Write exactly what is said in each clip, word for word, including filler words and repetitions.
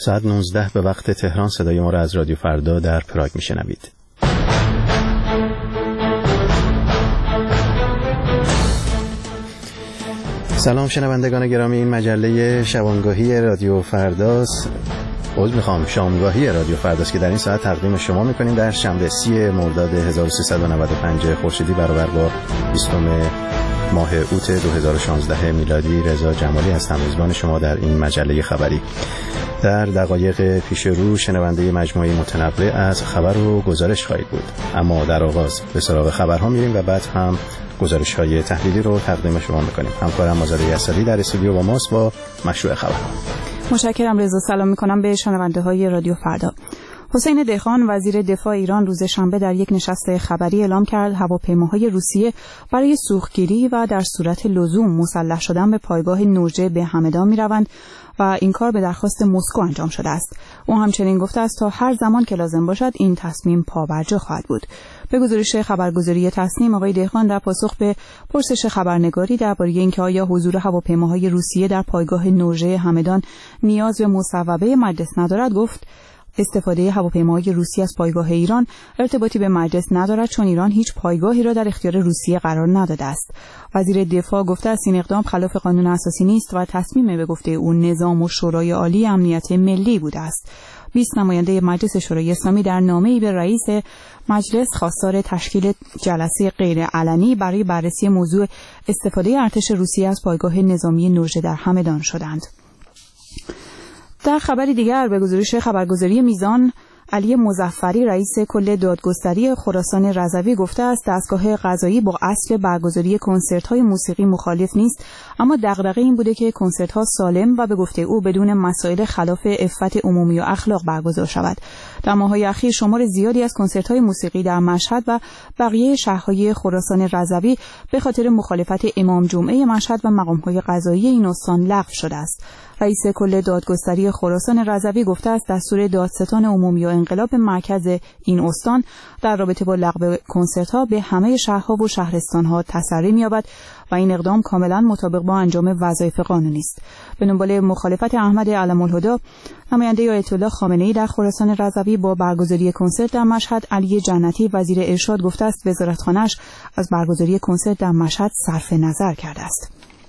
ساعت نوزده به وقت تهران صدای ما را از رادیو فردا در پراگ میشنوید. سلام شنوندگان گرامی، این مجله شبانگاهی رادیو فرداست. عذر میخوام شامگاهی رادیو فرداست که در این ساعت تقدیم شما میکنیم در شنبه سی مرداد هزار و سیصد و نود و پنج خورشیدی برابر با بیستم ماه اوت دو هزار و شانزده میلادی. رضا جمالی هستم میزبان شما در این مجله خبری. در دقایق پیش رو شنونده مجموعه متنوع از خبر و گزارش خواهید بود، اما در آغاز به سراغ خبرها میریم و بعد هم گزارش‌های تحلیلی رو تقدیم شما می‌کنیم. همکارم آزاده یساری در استودیو با ماست با مشروع خبرها. متشکرم رضا. سلام می‌کنم به شنونده‌های رادیو فردا. حسین دهقان وزیر دفاع ایران روز شنبه در یک نشست خبری اعلام کرد هواپیماهای روسیه برای سوختگیری و در صورت لزوم مسلح شدن به پایگاه نوژه به همدان می‌روند و این کار به درخواست مسکو انجام شده است. او همچنین گفته است تا هر زمان که لازم باشد این تصمیم پابرجا خواهد بود. به گزارش خبرگزاری تصنیم، آقای دهقان در پاسخ به پرسش خبرنگاری درباره اینکه آیا حضور هواپیماهای روسیه در پایگاه نوژه همدان نیاز به مصوبه مجلس ندارد، گفت استفاده هواپیماهای روسیه از پایگاه ایران ارتباطی به مجلس ندارد، چون ایران هیچ پایگاهی را در اختیار روسیه قرار نداده است. وزیر دفاع گفته است این اقدام خلاف قانون اساسی نیست و تصمیم به گفته او نظام و شورای عالی امنیت ملی بوده است. بیست نماینده مجلس شورای اسلامی در نامه‌ای به رئیس مجلس خواستار تشکیل جلسه غیرعلنی برای بررسی موضوع استفاده ارتش روسیه از پایگاه نظامی نوژه در همدان شدند. در خبری دیگر به گزارش خبرگزاری میزان، علی مظفری رئیس کل دادگستری خراسان رضوی گفته است دستگاه قضایی با اصل برگزاری کنسرت‌های موسیقی مخالف نیست، اما دغدغه این بوده که کنسرت‌ها سالم و به گفته او بدون مسائل خلاف عفت عمومی و اخلاق برگزار شود. در ماه‌های اخیر شمار زیادی از کنسرت‌های موسیقی در مشهد و بقیه شهرهای خراسان رضوی به خاطر مخالفت امام جمعه مشهد و مقام‌های قضایی این استان لغو شده است. رئیس کل دادگستری خراسان رضوی گفته است دستور دادستان عمومی و انقلاب مرکز این استان در رابطه با لغو کنسرت‌ها به همه شهرها و شهرستان‌ها تسری می‌یابد و این اقدام کاملا مطابق با انجام وظایف قانونی است. به دنبال مخالفت احمد علم‌الهدی نماینده آیت الله خامنه‌ای در خراسان رضوی با برگزاری کنسرت در مشهد، علی جنتی وزیر ارشاد گفته است وزارتخانه‌اش از برگزاری کنسرت در مشهد صرف نظر کرده است.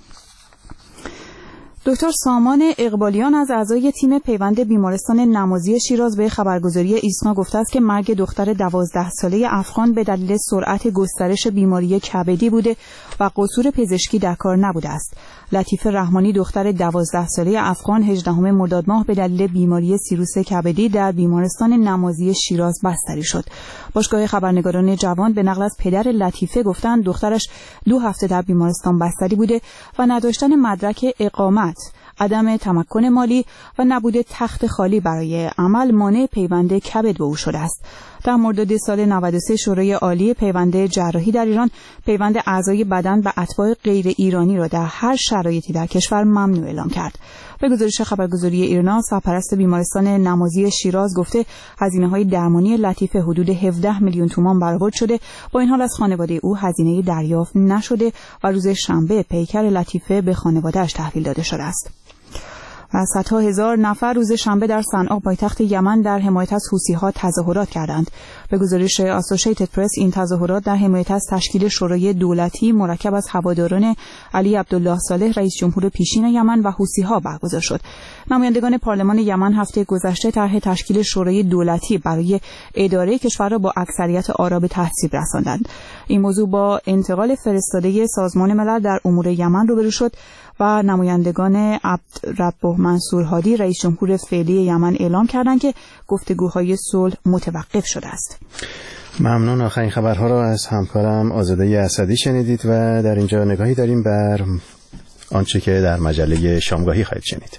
دکتر سامان اقبالیان از اعضای تیم پیوند بیمارستان نمازی شیراز به خبرگزاری ایسنا گفته است که مرگ دختر دوازده ساله افغان به دلیل سرعت گسترش بیماری کبدی بوده و قصور پزشکی در کار نبوده است. لطیفه رحمانی دختر دوازده ساله افغان هجدهم مرداد ماه به دلیل بیماری سیروس کبدی در بیمارستان نمازی شیراز بستری شد. باشگاه خبرنگاران جوان به نقل از پدر لطیفه گفتند دخترش دو هفته در بیمارستان بستری بوده و نداشتن مدرک اقامت، عدم تمکن مالی و نبود تخت خالی برای عمل مانع پیوند کبد به او شده است. در مرداد سال نود و سه شورای عالی پیوند جراحی در ایران پیوند اعضای بدن به اتباع غیر ایرانی را در هر شرایطی در کشور ممنوع اعلام کرد. به گزارش خبرگزاری ایرنا، سرپرست بیمارستان نمازی شیراز گفته هزینه‌های درمانی لطیفه حدود هفده میلیون تومان برآورد شده. با این حال از خانواده او هزینه دریافت نشده و روز شنبه پیکر لطیفه به خانواده‌اش تحویل داده شده است. و صدها هزار نفر روز شنبه در صنعا پایتخت یمن در حمایت از حوثی‌ها تظاهرات کردند. به گزارش اسوسییتد پرس این تظاهرات در حمایت از تشکیل شورای دولتی مرکب از هواداران علی عبدالله صالح رئیس جمهور پیشین یمن و حوثی‌ها برگزار شد. نمایندگان پارلمان یمن هفته گذشته طرح تشکیل شورای دولتی برای اداره کشور را با اکثریت آرا به تصویب رساندند. این موضوع با انتقال فرستاده سازمان ملل در امور یمن روبرو شد و نمایندگان عبدالرب منصور هادی رئیس جمهور فعلی یمن اعلام کردند که گفتگوهای صلح متوقف شده است. ممنون. آخرین خبرها را از همکارم آزاده اسدی شنیدید و در اینجا نگاهی داریم بر آنچه که در مجله شامگاهی خواهید شنید.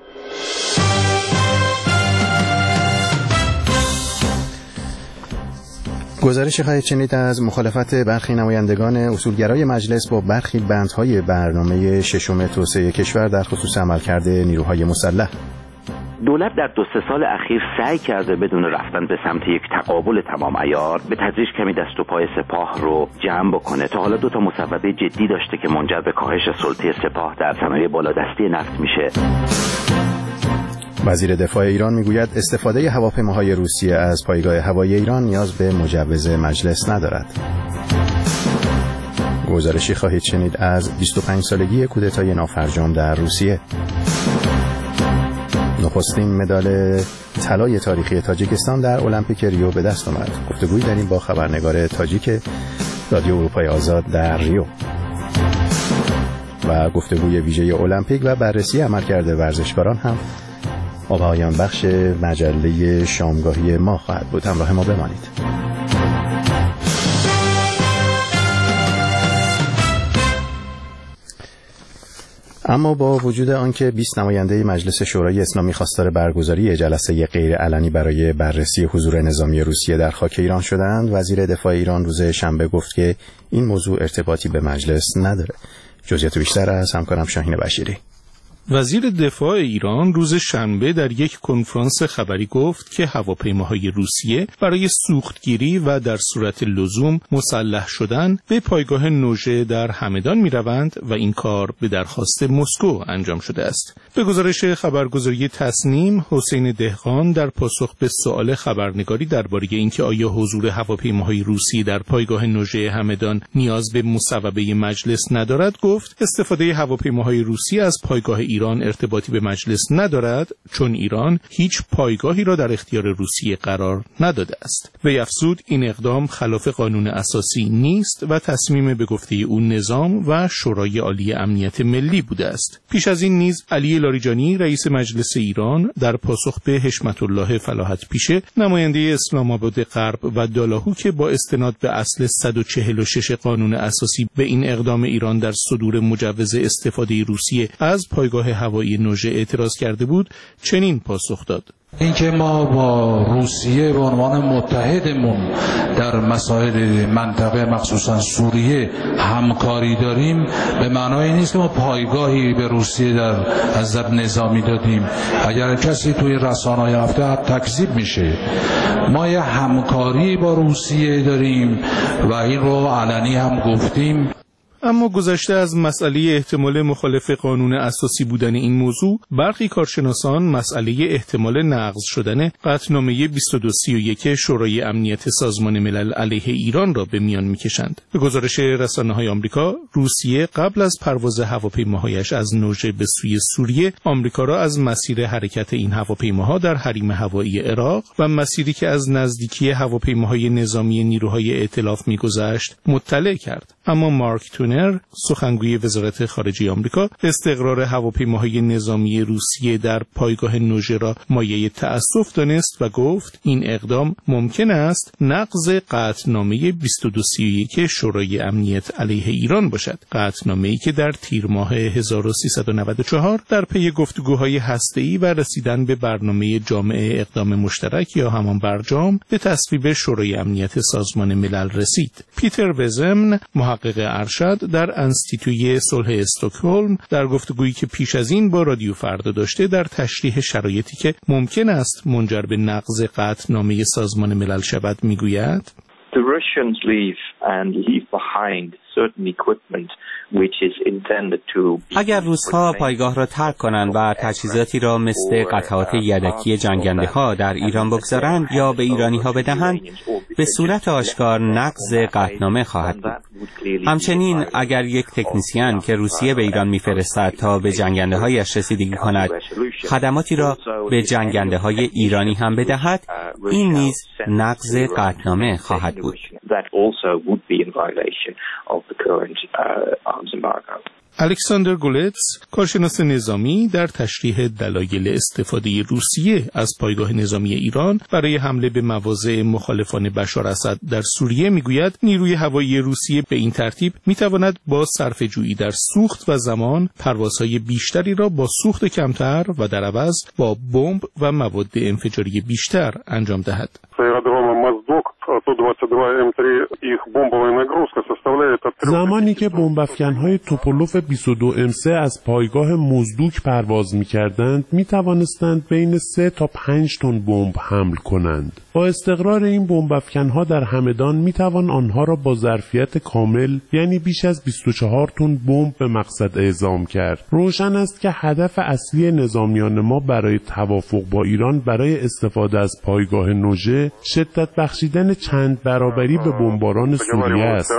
گزارش خواهید شنید از مخالفت برخی نمایندگان اصولگرای مجلس با برخی بندهای برنامه ششم توسعه کشور در خصوص عملکرد نیروهای مسلح. دولت در دو سه سال اخیر سعی کرده بدون رفتن به سمت یک تقابل تمام عیار به تدریج کمی دست و پای سپاه رو جمع بکنه. تا حالا دو تا مصوبه جدی داشته که منجر به کاهش سلطه سپاه در صنایع بالادستی نفت میشه. وزیر دفاع ایران میگوید استفاده هواپیماهای روسیه از پایگاه هوایی ایران نیاز به مجوز مجلس ندارد. گزارشی خواهید شنید از بیست و پنج سالگی کودتای نافرجام در روسیه. نخستین مدال طلای تاریخی تاجیکستان در المپیک ریو به دست آمد. گفتگویی داریم با خبرنگار تاجیک رادیو اروپای آزاد در ریو و گفتگوی ویژه المپیک و بررسی عملکرد ورزشکاران هم پایان بخش مجله شامگاهی ما خواهد بود. همراه ما بمانید. اما با وجود آنکه بیست نماینده مجلس شورای اسلامی خواستار برگزاری جلسه غیر علنی برای بررسی حضور نظامی روسیه در خاک ایران شدند، وزیر دفاع ایران روز شنبه گفت که این موضوع ارتباطی به مجلس نداره. جزئیات بیشتر از همکارم شاهین بشیری. وزیر دفاع ایران روز شنبه در یک کنفرانس خبری گفت که هواپیماهای روسیه برای سوختگیری و در صورت لزوم مسلح شدن به پایگاه نوژه در همدان می روند و این کار به درخواست مسکو انجام شده است. به گزارش خبرگزاری تصنیم، حسین دهقان در پاسخ به سؤال خبرنگاری درباره اینکه آیا حضور هواپیماهای روسیه در پایگاه نوژه همدان نیاز به مصوبه مجلس ندارد گفت استفاده هواپیماهای روسیه از پایگاه ایران ارتباطی به مجلس ندارد، چون ایران هیچ پایگاهی را در اختیار روسیه قرار نداده است. وی افزود این اقدام خلاف قانون اساسی نیست و تصمیم به گفته او نظام و شورای عالی امنیت ملی بوده است. پیش از این نیز علی لاریجانی رئیس مجلس ایران در پاسخ به حشمت الله فلاحت پیشه نماینده اسلام آباد غرب و دالاهو که با استناد به اصل صد و چهل و شش قانون اساسی به این اقدام ایران در صدور مجوز استفاده روسیه از پایگاه هوایی نوژه اعتراض کرده بود، چنین پاسخ داد: اینکه ما با روسیه به عنوان متحدمون در مسائل منطقه مخصوصا سوریه همکاری داریم به معنای نیست که ما پایگاهی به روسیه در از نظر نظامی دادیم. اگر کسی توی رسانه‌های هفته تکذیب میشه، ما یه همکاری با روسیه داریم و این رو علنی هم گفتیم. اما گذشته از مسئله احتمال مخالف قانون اساسی بودن این موضوع، برخی کارشناسان مسئله احتمال نقض شدن قطعنامه بیست و دو سی و یک شورای امنیت سازمان ملل علیه ایران را به میان می‌کشند. به گزارش رسانه‌های آمریکا، روسیه قبل از پرواز هواپیماهایش از نوژه به سوی سوریه، آمریکا را از مسیر حرکت این هواپیماها در حریم هوایی عراق و مسیری که از نزدیکی هواپیماهای نظامی نیروهای ائتلاف می‌گذشت مطلع کرد. اما مارک تونر، سخنگوی وزارت خارجه آمریکا، استقرار هواپیماهای نظامی روسیه در پایگاه نوژه را مایه تأسف دانست و گفت این اقدام ممکن است نقض قطعنامه بیست و دو سی و یک شورای امنیت علیه ایران باشد. قطعنامه‌ای که در تیر ماه هزار و سیصد و نود و چهار در پی گفتگوهای هسته‌ای و رسیدن به برنامه جامعه اقدام مشترک یا همان برجام به تصویب شورای امنیت سازمان ملل رسید. پیتر بزمن، محقق ارشد در انستیتوی صلح استکهلم، در گفتگویی که پیش از این با رادیو فردا داشته در تشریح شرایطی که ممکن است منجر به نقض قطعنامه سازمان ملل شود میگوید: The Russians leave and leave behind certain equipment which is intended to. اگر روس‌ها پایگاه را ترک کنند و تجهیزاتی را مثل قطعات یدکی جنگنده‌ها در ایران بگذارند یا به ایرانی‌ها بدهند، به صورت آشکار نقض قطعنامه خواهد بود. همچنین اگر یک تکنیسیان که روسیه به ایران می‌فرستد تا به جنگنده‌هایش رسیدگی کند، خدماتی را به جنگنده‌های ایرانی هم بدهد، این نیز نقض قطعنامه خواهد بود. الکساندر گولتس، کارشناس نظامی، در تشریح دلایل استفاده روسیه از پایگاه نظامی ایران برای حمله به مواضع مخالفان بشار اسد در سوریه میگوید نیروی هوایی روسیه به این ترتیب میتواند با صرفه‌جویی در سوخت و زمان پروازهای بیشتری را با سوخت کمتر و در عوض با بمب و مواد انفجاری بیشتر انجام دهد. сто двадцать два эм три их бомбовая нагрузка составляет زمانی که بمب افکن‌های توپولوف بیست و دو ام سه از پایگاه مزدوک پرواز می‌کردند، می‌توانستند بین سه تا پنج تن بمب حمل کنند. با استقرار این بمب افکن‌ها در همدان می‌توان آنها را با ظرفیت کامل، یعنی بیش از بیست و چهار تن بمب به مقصد اعزام کرد. روشن است که هدف اصلی نظامیان ما برای توافق با ایران برای استفاده از پایگاه نوژه شدت بخشیدن چند برابری به بمباران سوریه است.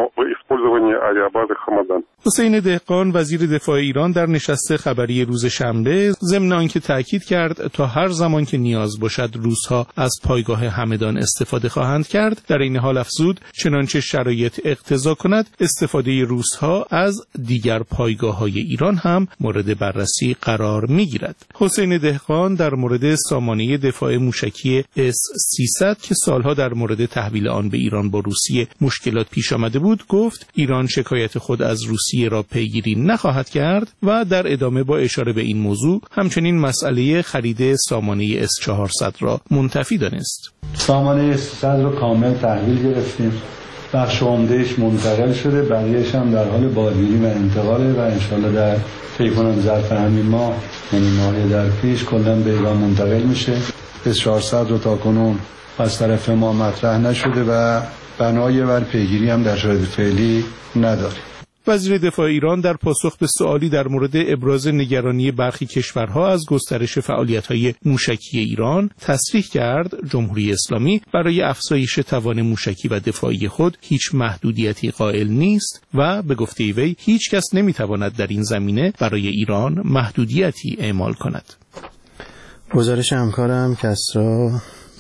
حسین دهقان وزیر دفاع ایران در نشست خبری روز شنبه ضمن آنکه تاکید کرد تا هر زمان که نیاز باشد روس‌ها از پایگاه همدان استفاده خواهند کرد، در این حال افزود چنانچه شرایط اقتضا کند استفاده روس‌ها از دیگر پایگاه‌های ایران هم مورد بررسی قرار می‌گیرد. حسین دهقان در مورد سامانه دفاع موشکی اس سیصد که سالها در مورد تحویل آن به ایران با روسیه مشکلات پیش آمده بود گفت ایران شکایت خود از روسیه را پیگیری نخواهد کرد و در ادامه با اشاره به این موضوع همچنین مسئله خرید سامانه اس چهارصد را منتفی دانست. سامانه اس سیصد را کامل تحویل گرفتیم، بخش عمدهش منتقل شده، بقیه‌اش هم در حال بازگیری و انتقاله و انشالله در طی کنم ظرف همین ماه، یعنی ماه در پیش کلا به ایران منتقل میشه. اس چهارصد رو تا کنون از طرف ما مطرح نشده و بنای بر پیگیری هم در شرایط فعلی نداره. وزیر دفاع ایران در پاسخ به سوالی در مورد ابراز نگرانی برخی کشورها از گسترش فعالیت‌های موشکی ایران تصریح کرد جمهوری اسلامی برای افزایش توان موشکی و دفاعی خود هیچ محدودیتی قائل نیست و به گفته وی هیچ کس نمی‌تواند در این زمینه برای ایران محدودیتی اعمال کند. گزارش همکارم کسرا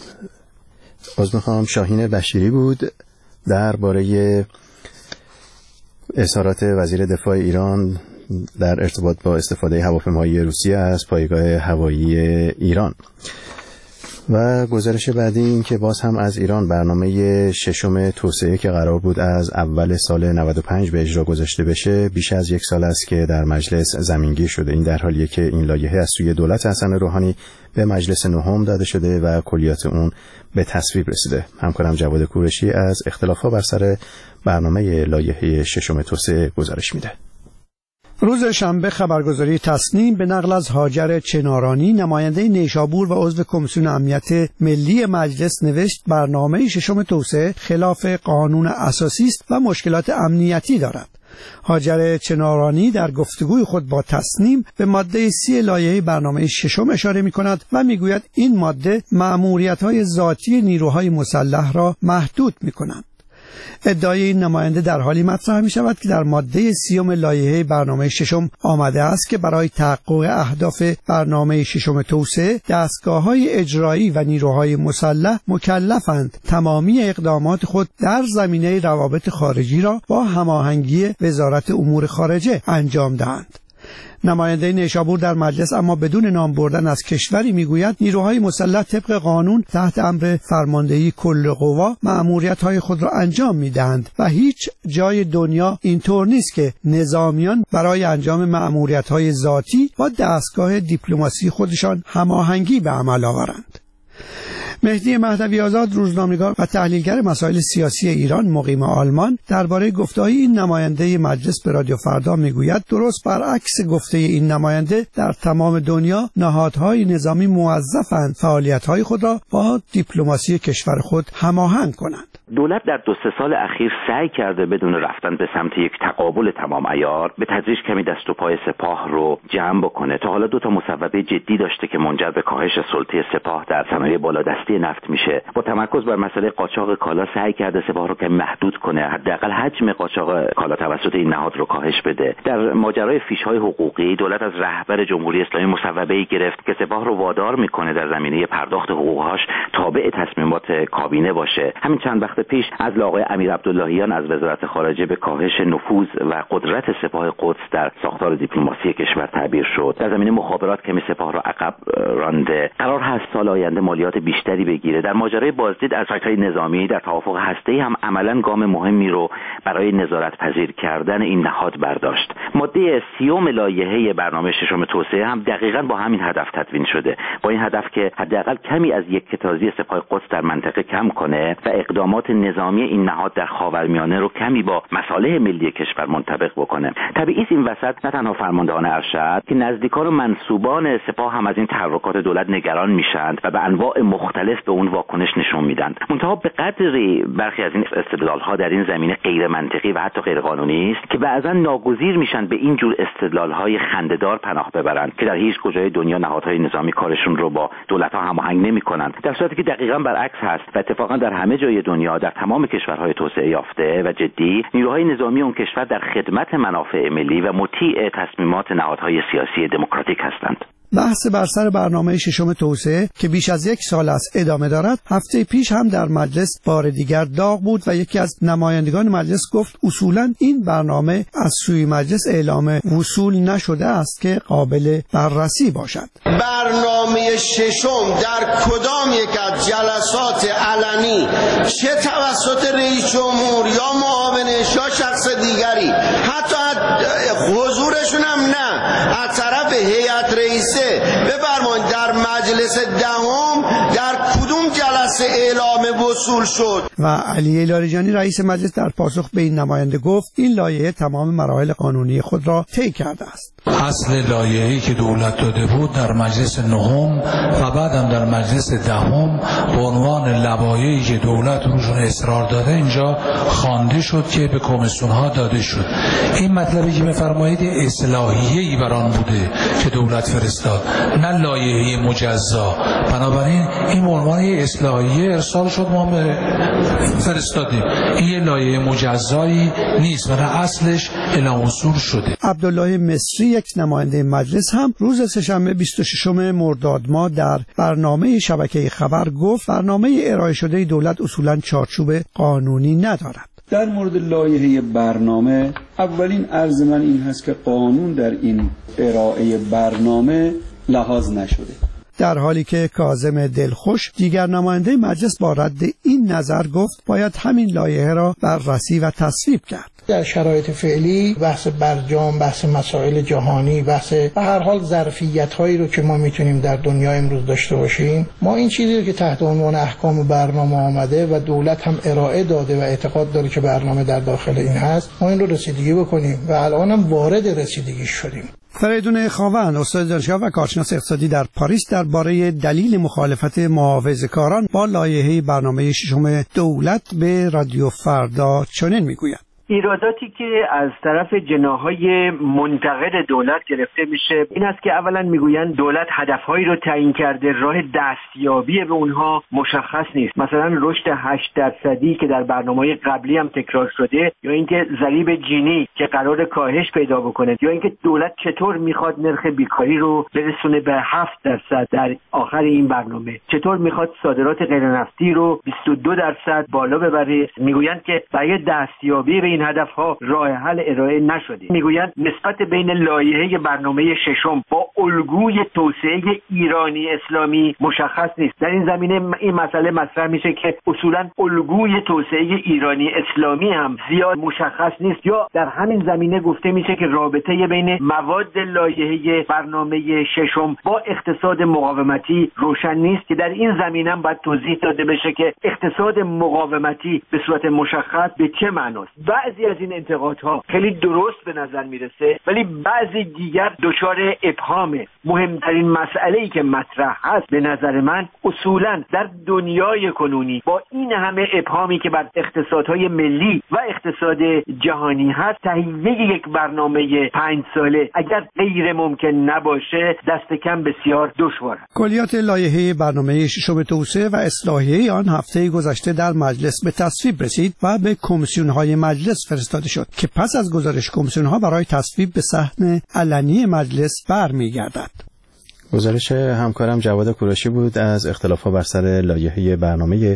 از میخوام شاهین بشیری بود درباره اظهارات وزیر دفاع ایران در ارتباط با استفاده هواپیماهای روسیه از پایگاه هوایی ایران. و گزارش بعدی این که باز هم از ایران برنامه ششم توسعه که قرار بود از اول سال نود و پنج به اجرا گذاشته بشه بیش از یک سال است که در مجلس زمینگیر شده. این در حالیه که این لایحه از سوی دولت حسن روحانی به مجلس نهم داده شده و کلیات اون به تصویب رسیده. همکارم جواد کورشی از اختلافات بر سر برنامه لایحه ششم توسعه گزارش میده. روز شنبه خبرگزاری تصنیم به نقل از هاجر چنارانی نماینده نیشابور و عضو کمیسیون امنیت ملی مجلس نوشت برنامه ششم توسعه خلاف قانون اساسی است و مشکلات امنیتی دارد. هاجر چنارانی در گفتگوی خود با تصنیم به ماده سی لایحه برنامه ششم اشاره می کند و می گوید این ماده مأموریت‌های ذاتی نیروهای مسلح را محدود می کند. ادعای این نماینده در حالی مطرح می شود که در ماده سیوم لایحه برنامه ششم آمده است که برای تحقق اهداف برنامه ششم توسعه دستگاه‌های اجرایی و نیروهای مسلح مکلفند تمامی اقدامات خود در زمینه روابط خارجی را با هماهنگی وزارت امور خارجه انجام دهند. نماینده نیشابور در مجلس اما بدون نام بردن از کشوری میگوید نیروهای مسلح طبق قانون تحت امر فرماندهی کل قوا مأموریت‌های خود را انجام میدهند و هیچ جای دنیا اینطور نیست که نظامیان برای انجام مأموریت‌های ذاتی با دستگاه دیپلماسی خودشان هماهنگی به عمل آورند. مهدی مهدوی آزاد روزنامه‌نگار و تحلیلگر مسائل سیاسی ایران مقیم آلمان درباره گفته‌های این نماینده مجلس به رادیو فردا میگوید درست برعکس گفته این نماینده در تمام دنیا نهادهای نظامی موظفند فعالیت‌های خود را با دیپلماسی کشور خود هماهنگ کنند. دولت در دو سه سال اخیر سعی کرده بدون رفتن به سمت یک تقابل تمام عیار به تدریج کمی دست و پای سپاه رو جمع بکنه. تا حالا دو تا مصوبه جدی داشته که منجر به کاهش سلطه سپاه در صنایع بالادستی نفت میشه. با تمرکز بر مسئله قاچاق کالا سعی کرده سپاه رو کمی محدود کنه، حداقل حجم قاچاق کالا توسط این نهاد رو کاهش بده. در ماجرای فیش‌های حقوقی دولت از رهبر جمهوری اسلامی مصوبه‌ای گرفت که سپاه رو وادار میکنه در زمینه پرداخت حقوق‌هاش تابع تصمیمات کابینه باشه. همین چند وقت پیش از آقای امیر عبداللهیان از وزارت خارجه به کاهش نفوذ و قدرت سپاه قدس در ساختار دیپلماسی کشور تعبیر شد. در زمینه مخابرات کمی سپاه را عقب رانده. قرار هست سال آینده مالیات بیشتری بگیره. در ماجرای بازدید از سایت‌های نظامی در توافق هسته‌ای هم عملاً گام مهمی رو برای نظارت پذیر کردن این نهاد برداشت. ماده سیوم لایحه برنامه ششم توسعه هم دقیقاً با همین هدف تدوین شده، با این هدف که حداقل کمی از یک کتازی سپاه قدس در منطقه کم کنه و اقدامات نظامی این نهاد در خاورمیانه رو کمی با مصالح ملی کشور منطبق بکنه. طبیعی است این وسط نه تنها فرماندهان ارشد که نزدیکان و منسوبان سپاه هم از این تحرکات دولت نگران میشند و به انواع مختلف به اون واکنش نشون میدن. منتها به قدری برخی از این استدلال‌ها در این زمینه غیر منطقی و حتی غیر قانونی است که بعضا ناگزیر میشن به این جور استدلال‌های خنده‌دار پناه ببرند که در هیچ کجای دنیا نهادهای نظامی کارشون رو با دولت‌ها هماهنگ نمی‌کنند، در صورتی که دقیقاً برعکس هست و اتفاقاً در همه جای دنیا در تمام کشورهای توسعه یافته و جدی نیروهای نظامی اون کشور در خدمت منافع ملی و مطیع تصمیمات نهادهای سیاسی دموکراتیک هستند. بحث بر سر برنامه ششم توسعه که بیش از یک سال است ادامه دارد، هفته پیش هم در مجلس بار دیگر داغ بود و یکی از نمایندگان مجلس گفت اصولاً این برنامه از سوی مجلس اعلام وصول نشده است که قابل بررسی باشد. برنامه ششم در کدام یک از جلسات علنی چه توسط رئیس جمهور یا معاونش یا شخص دیگری، حتی حضورشون هم نه، از طرف هیئت رئیسه بفرمایید در مجلس دهم در کدوم جلسه اعلام وصول شد؟ و علی لاریجانی رئیس مجلس در پاسخ به این نماینده گفت این لایحه تمام مراحل قانونی خود را طی کرده است. اصل لایحه‌ای که دولت داده بود در مجلس نهم و بعدم در مجلس دهم به عنوان لوایحی که دولت روشون اصرار داده اینجا خوانده شد که به کمیسیون ها داده شد. این مطلبی که می‌فرمایید اصلاحیه‌ای بران بوده که دولت فرستاد، نه لایحه مجزا. بنابراین این به عنوان اصلاحیه ارسال شد، ما فرستادیم. این لایحه مجزایی نیست و نه اصلش اعلام وصول شده. عبدالله مصری یک نماینده مجلس هم روز سه‌شنبه بیست و ششم مرداد ماه در برنامه شبکه خبر گفت برنامه ارائه شده دولت اصولاً چارچوب قانونی ندارد. در مورد لایحه برنامه اولین عرض من این هست که قانون در این ارائه برنامه لحاظ نشده، در حالی که کاظم دلخوش دیگر نماینده مجلس با رد این نظر گفت باید همین لایحه را بررسی و تصویب کرد. در شرایط فعلی بحث برجام، بحث مسائل جهانی، بحث به هر حال ظرفیت‌هایی رو که ما میتونیم در دنیا امروز داشته باشیم، ما این چیزی رو که تحت عنوان احکام برنامه آمده و دولت هم ارائه داده و اعتقاد داره که برنامه در داخل این هست، ما این رو رسیدگی بکنیم و الان هم وارد رسیدگی شدیم. فریدون خاوند استاد دانشگاه و کارشناس اقتصادی در پاریس درباره دلیل مخالفت محافظه‌کاران با لایحه برنامه ششم دولت به رادیو فردا چنین میگوید: ایراداتی که از طرف جناح‌های منتقد دولت گرفته میشه این است که اولا میگویند دولت هدفهایی رو تعیین کرده، راه دستیابی به اونها مشخص نیست. مثلا رشد هشت درصدی که در برنامه‌های قبلی هم تکرار شده، یا اینکه ضریب جینی که قرار کاهش پیدا بکنه، یا اینکه دولت چطور میخواد نرخ بیکاری رو برسونه به هفت درصد در آخر این برنامه، چطور میخواد صادرات غیرنفتی رو بیست و دو درصد بالا ببره. میگویند که برای دستیابی به این هدفها راه حل ارائه نشده. میگویند نسبت بین لایحه برنامه ششم با الگوی توسعه ایرانی اسلامی مشخص نیست. در این زمینه این مسئله مطرح میشه که اصولا الگوی توسعه ایرانی اسلامی هم زیاد مشخص نیست، یا در همین زمینه گفته میشه که رابطه بین مواد لایحه برنامه ششم با اقتصاد مقاومتی روشن نیست، که در این زمینه هم باید توضیح داده بشه که اقتصاد مقاومتی به صورت مشخص به چه معناست. بعضی از این انتقادها خیلی درست به نظر میرسه، ولی بعضی دیگر دچار ابهامه. مهمترین مسئله‌ای که مطرح هست به نظر من اصولا در دنیای کنونی با این همه ابهامی که بر اقتصادهای ملی و اقتصاد جهانی هست، تهیه یک برنامه پنج ساله اگر غیر ممکن نباشه دست کم بسیار دشوار است. کلیات لایحه برنامه ششم توسعه و اصلاحیه آن هفته گذشته در مجلس به تصویب رسید و به کمیسیون‌های مجلس فرستاده شد که پس از گزارش کمیسیون‌ها برای تصویب به صحن علنی مجلس برمیگردد. گزارش همکارم جواد کوروشی بود از اختلافات بر سر لایحه برنامه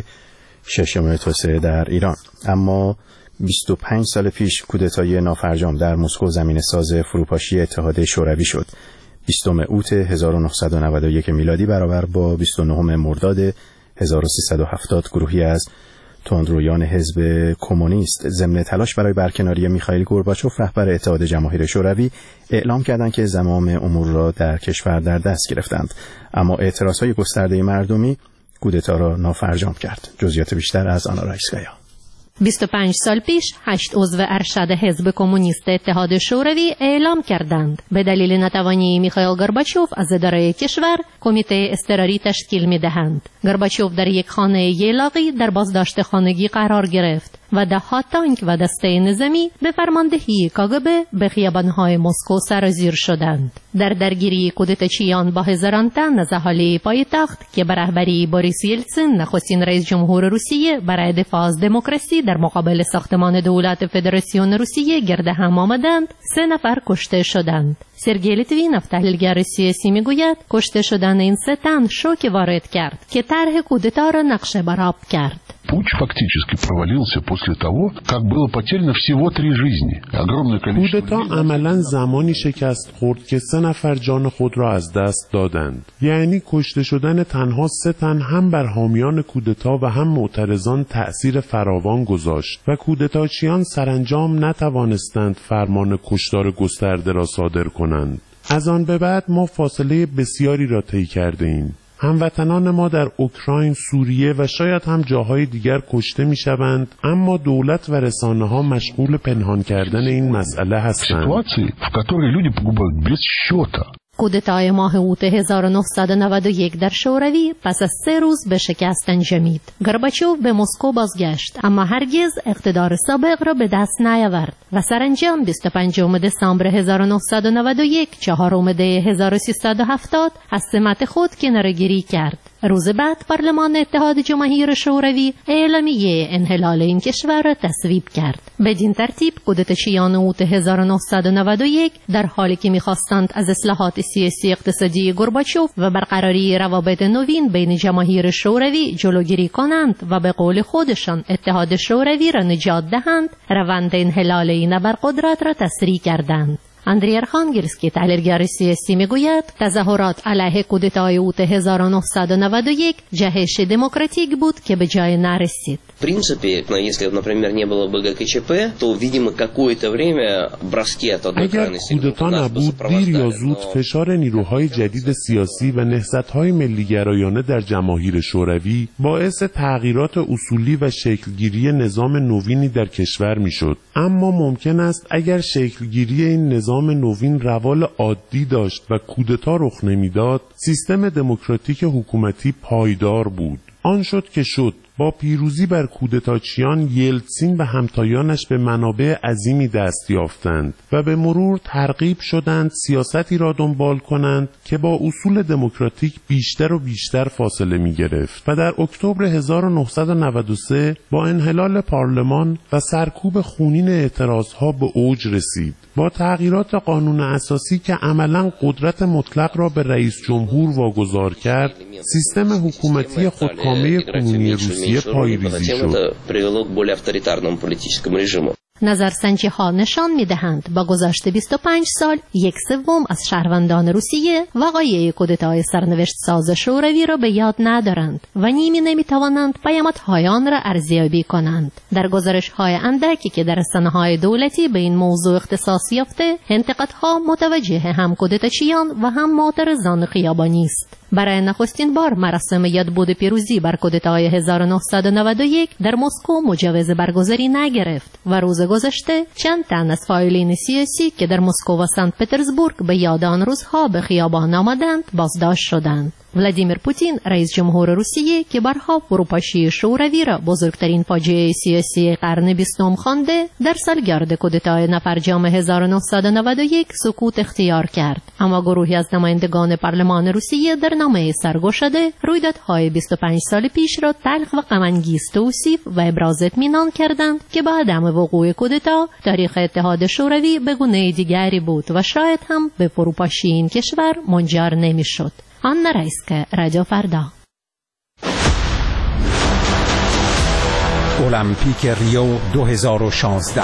ششم توسعه در ایران. اما بیست و پنج سال پیش کودتای نافرجام در مسکو زمینه‌ساز فروپاشی اتحاد شوروی شد. بیستم اوت هزار و نهصد و نود و یک میلادی برابر با بیست و نهم مرداد هزار و سیصد و هفتاد گروهی از تندرویان حزب کمونیست ضمن تلاش برای برکناری میخائیل گورباچوف رهبر اتحاد جماهیر شوروی اعلام کردند که زمام امور را در کشور در دست گرفتند، اما اعتراضهای گسترده مردمی کودتا را نافرجام کرد. جزئیات بیشتر از آنا رایسکایا. بیست و پنج سال پیش هشت عضو ارشد حزب کمونیست اتحاد شوروی اعلام کردند به دلیل ناتوانی میخائیل گورباچوف از اداره کشور کمیته اضطراری تشکیل میدهند. گورباچوف در یک خانه یلاقی در بازداشت خانگی قرار گرفت و ده ها تانک و دسته نظامی به فرماندهی کاگبه به خیابان‌های مسکو سرازیر شدند. در درگیری کودتاچیان با هزاران تن از اهالی پایتخت که به رهبری بوریس یلتسین نخستین رئیس جمهور روسیه برای دفاع از دموکراسی در مقابل ساختمان دولت فدراسیون روسیه گرد هم آمدند، سه نفر کشته شدند. سرگئی لیتوینوف تحلیلگر سیاسی میگوید کشته شدن این سه تن شوک وارد کرد که طرح کودتا را نقشه برآب کرد. Путч фактически провалился после того, как было потеряно всего три жизни. Огромное количество. کودتا عملاً زمانی شکست خورد که سه نفر جان خود را از دست دادند. یعنی کشته شدن تنها سه تن هم بر حامیان کودتا و هم معترضان تأثیر فراوان گذاشت و کودتاچیان سرانجام نتوانستند فرمان کشتار گسترده را صادر کنند. از آن به بعد ما فاصله بسیاری را طی کرده ایم. هموطنان ما در اوکراین، سوریه و شاید هم جاهای دیگر کشته می شوند، اما دولت و رسانه ها مشغول پنهان کردن این مسئله هستند. کودتای ماه اوت هزار و نهصد و نود و یک در شوروی پس از سه روز به شکست انجامید. گورباچوف به مسکو بازگشت، اما هرگز اقتدار سابق را به دست نیاورد و سرانجام بیست و پنجم دسامبر هزار و نهصد و نود و یک چهارم دی هزار و سیصد و هفتاد از سمت خود کناره‌گیری کرد. روز بعد پارلمان اتحاد جماهیر شوروی اعلامیه انحلال این کشور را تصویب کرد. بدین ترتیب کودتاچیان اوت هزار و نهصد و نود و یک در حالی که می‌خواستند از اصلاحات سیاسی اقتصادی گورباچوف و برقراری روابط نوین بین جماهیر شوروی جلوگیری کنند و به قول خودشان اتحاد شوروی را نجات دهند، روند انحلال این ابرقدرت را تسریع کردند. اندری ارخانگلسکی تحلیلگر سیاسی میگوید تظاهرات علیه کودتای اوت هزار و نهصد و نود و یک جهش دموکراتیک بود که به جای نرسید. В принципе, если, например, не было бы гэ ка че пэ, то, видимо, какое-то время броски от одной крайности. اگر کودتا نبود، دیر یا زود فشار نیروهای جدید سیاسی و نهضت‌های ملی‌گرایانه در جماهیر شوروی باعث تغییرات اصولی و شکلگیری نظام نوینی در کشور میشد. اما ممکن است اگر شکلگیری این نظام نوین روال عادی داشت و کودتا رخ نمیداد، سیستم دموکراتیک حکومتی پایدار بود. آن شد که شد. با پیروزی بر کودتاچیان، یلتسین و همتایانش به منابع عظیمی دست یافتند و به مرور ترغیب شدند سیاستی را دنبال کنند که با اصول دموکراتیک بیشتر و بیشتر فاصله می گرفت و در اکتبر هزار و نهصد و نود و سه با انحلال پارلمان و سرکوب خونین اعتراضها به اوج رسید. با تغییرات قانون اساسی که عملاً قدرت مطلق را به رئیس جمهور واگذار کرد، سیستم حکومتی خودکامه کنونی روسیه پایریزی شد. نظرسنجی ها نشان می دهند با گذشت بیست و پنج سال یک سوم از شهروندان روسیه وقایع کودتای سرنوشت ساز شوروی را به یاد ندارند و نیمی نمی توانند پیامدهای آن را ارزیابی کنند. در گزارش های اندکی که در رسانه های دولتی به این موضوع اختصاص یافته، انتقادها متوجه هم کودتاچیان و هم معترضان خیابانی است. برای نخستین بار مراسم یادبود پیروزی بر کودتای هزار و نهصد و نود و یک در مسکو مجوز برگزاری نگرفت و روز گذشته چند تن از فاعلین سیاسی که در مسکو و سنت پترزبورگ به یاد آن روزها به خیابان آمدند بازداشت شدند. ولادیمیر پوتین رئیس جمهور روسیه که برها فروپاشی شوروی را بزرگترین فاجعه سیاسی قرن بیستم خوانده، در سالگرد کودتای نفرجام هزار و نهصد و نود و یک سکوت اختیار کرد، اما گروهی از نمایندگان پارلمان روسیه در نامه سرگشاده رویدادهای بیست و پنج سال پیش را تلخ و غم‌انگیز توصیف و ابراز اطمینان کردند که با عدم وقوع کودتا تاریخ اتحاد شوروی به گونه دیگری بود و شاید هم به فروپاشی این کشور منجر نمی‌شد. آنا رایسکایا، رادیو فردا. المپیک ریو دو هزار و شانزده.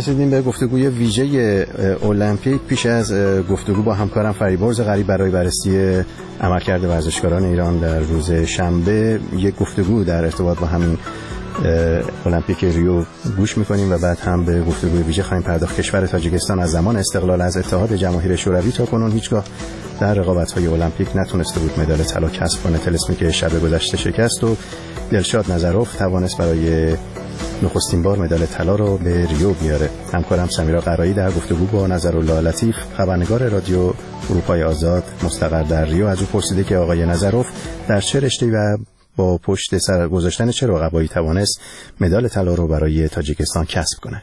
رسیدیم به گفتگوی ویژه المپیک. پیش از گفتگو با همکارم فریبرز غریب برای بررسی عملکرد ورزشکاران ایران در روز شنبه یک گفتگو در ارتباط با همین المپیک ریو گوش میکنیم و بعد هم به گفتگوی ویژه خواهیم پرداخت. کشور تاجیکستان از زمان استقلال از اتحاد جماهیر شوروی تا کنون هیچگاه در رقابت‌های المپیک نتونسته بود مدال طلا کسب کنه. طلسمی که شب گذشته شکست و دلشاد نظروف توانست برای نخستین بار مدال طلا رو به ریو بیاره. همکارم سمیرا قرایی در گفتگو با نظرالله لطیف خبرنگار رادیو اروپای آزاد مستقر در ریو از او پرسیده که آقای نظروف در چه رشته‌ای و با پشت سر گذاشتن چه رقبایی توانست مدال طلا رو برای تاجیکستان کسب کنه.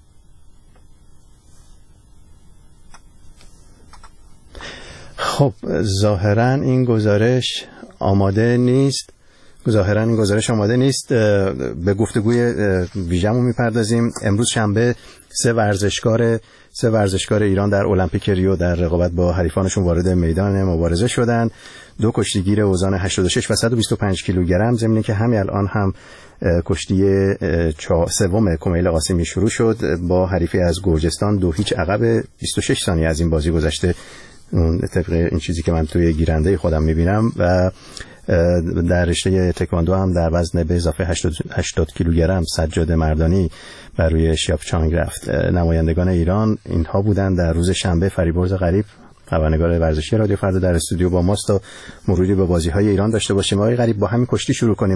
خب ظاهرا این گزارش آماده نیست. ظاهرا این گزارش آماده نیست. به گفتگوی ویژه‌مون میپردازیم. امروز شنبه سه ورزشکار سه ورزشکار ایران در المپیک ریو در رقابت با حریفانشون وارد میدان مبارزه شدند. دو کشتیگیر اوزان هشتاد و شش و صد و بیست و پنج کیلوگرم، ضمن که همین الان هم کشتی سوم کمیل قاسمی شروع شد با حریفی از گرجستان دو هیچ عقب بیست و شش ثانیه از این بازی گذشته. اون طبق این چیزی که من توی گیرنده خودم میبینم. و در رشته تکواندو هم در وزن به اضافه هشتاد کیلوگرم سجاد مردانی بر روی شیاپچانگ رفت. نمایندگان ایران اینها بودند. در روز شنبه فریبرز غریب خبرنگار ورزشی رادیو فردا در استودیو با ماست تا مروری به بازی‌های ایران داشته باشیم. آقای غریب با همین کشتی شروع کنیم.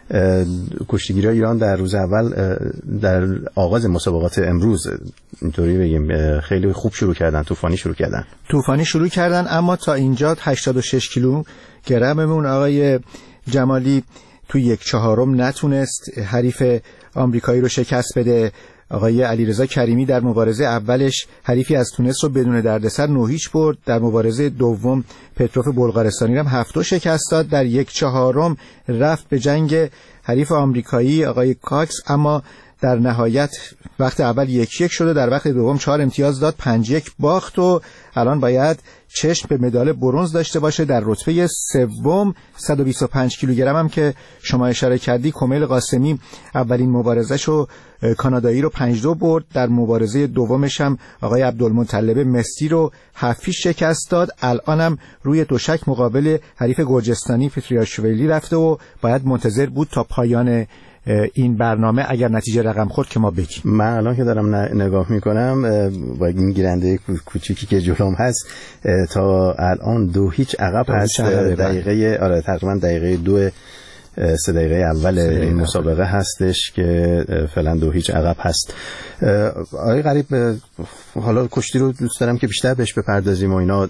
کشتیگیران ایران در روز اول در آغاز مسابقات امروز اینطوری بگیم خیلی خوب شروع کردن، طوفانی شروع کردن. طوفانی شروع کردن اما تا اینجا هشتاد و شش کیلو گرممون آقای جمالی تو یک چهارم نتونست حریف آمریکایی رو شکست بده. آقای علیرضا کریمی در مبارزه اولش حریفی از تونس رو بدون دردسر نه هیچ برد. در مبارزه دوم پتروف بلغارستانی رو هم هفت شکست داد. در یک چهارم رفت به جنگ حریف آمریکایی آقای کاکس، اما در نهایت وقت اول یک یک شده، در وقت دوم چهار امتیاز داد، پنج یک باخت و الان باید چشم به مدال برنز داشته باشه. در رتبه سوم صد و بیست و پنج کیلوگرم هم که شما اشاره کردی کمیل قاسمی اولین مبارزه‌شو کانادایی رو پنج دو برد. در مبارزه دومش هم آقای عبدالمطلب مسی رو هفت شکست داد. الانم روی دوشک مقابل حریف گرجستانی پتریاشویلی رفته و باید منتظر بود تا پایان این برنامه اگر نتیجه رقم خورد که ما بگیم. من الان که دارم نگاه میکنم با این گیرنده کوچیکی که جلوم هست تا الان دو هیچ عقب هست. دقیقه آره تقریبا دقیقه دو سه دقیقه اول این مسابقه هستش که فعلا دو هیچ عقب هست. آقای غریب حالا کشتی رو دوست دارم که بیشتر بهش بپردازیم و اینا.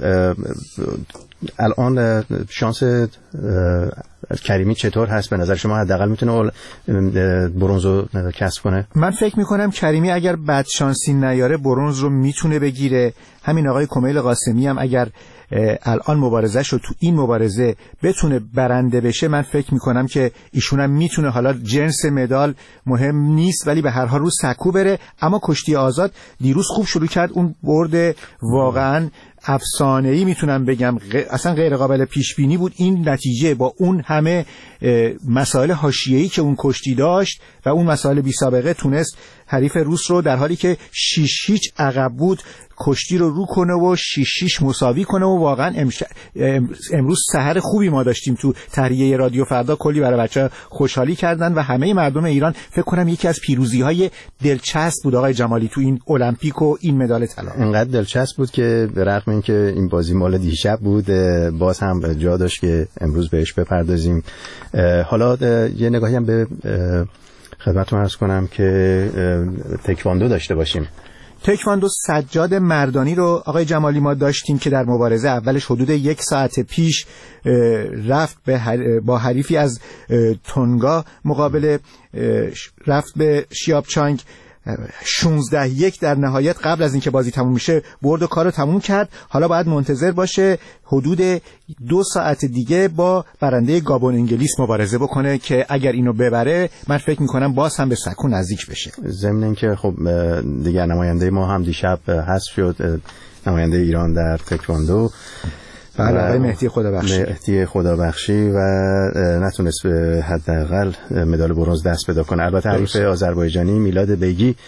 الان شانس کریمی چطور هست به نظر شما؟ حداقل میتونه برنز رو کسب کنه؟ من فکر میکنم کریمی اگر بد شانسی نیاره برنز رو میتونه بگیره. همین آقای کمیل قاسمی هم اگر الان مبارزه‌ش رو تو این مبارزه بتونه برنده بشه، من فکر میکنم که ایشون هم میتونه، حالا جنس مدال مهم نیست ولی به هر حال رو سکو بره. اما کشتی آزاد دیروز خوب شروع کرد، اون برد واقعا افسانه‌ای میتونم بگم، اصلا غیر قابل پیش بینی بود این نتیجه با اون همه مسائل حاشیه‌ای که اون کشتی داشت و اون مسائل بی سابقه تونست حریف روس رو در حالی که شیش هیچ عقب بود کشتی رو رو کنه و شیش شیش مساوی کنه و واقعا امش... امروز سحر خوبی ما داشتیم تو تهیه رادیو فردا، کلی برای بچه‌ها خوشحالی کردن و همه مردم ایران فکر کنم یکی از پیروزی‌های دلچسب بود آقای جمالی تو این المپیک و این مدال طلا. انقدر دلچسب بود که به رغم اینکه این بازی مال دیشب بود باز هم جا داشت که امروز بهش بپردازیم. حالا یه نگاهی هم به خدمتتون عرض کنم که تکواندو داشته باشیم. تکواندو سجاد مردانی رو آقای جمالی ما داشتیم که در مبارزه اولش حدود یک ساعت پیش رفت به با حریفی از تونگا مقابل رفت به شیاپچانگ شانزده یک در نهایت قبل از اینکه بازی تموم میشه برد و کارو تموم کرد. حالا باید منتظر باشه حدود دو ساعت دیگه با برنده گابون انگلیس مبارزه بکنه که اگر اینو ببره من فکر میکنم باز هم به سکو نزدیک بشه. ضمن اینکه خب دیگه نماینده ما هم دیشب حذف شد، نماینده ایران در تکواندو بله آقای مهدی خدابخشی مهدی خدابخشی و نتونست به حداقل مدال برنز دست پیدا کنه. البته حریف آذربایجانی میلاد بیگی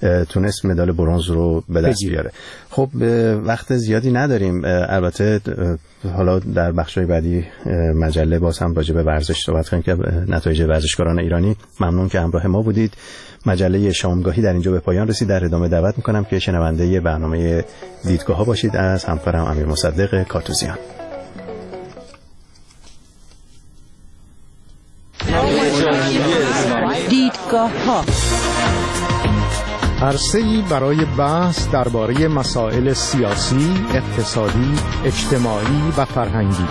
تونست مدال برنز رو به دست بیاره. خب وقت زیادی نداریم، البته حالا در بخش‌های بعدی مجله باز هم راجع به ورزش صحبت کنیم که نتایج ورزشکاران ایرانی. ممنون که همراه ما بودید. مجله شامگاهی در اینجا به پایان رسید. در ادامه دعوت می‌کنم که شنونده برنامه دیدگاه‌ها باشید از همکارم امیر مصدق کاتوزیان. دیدگاه‌ها عرصه‌ای برای بحث درباره مسائل سیاسی، اقتصادی، اجتماعی و فرهنگی.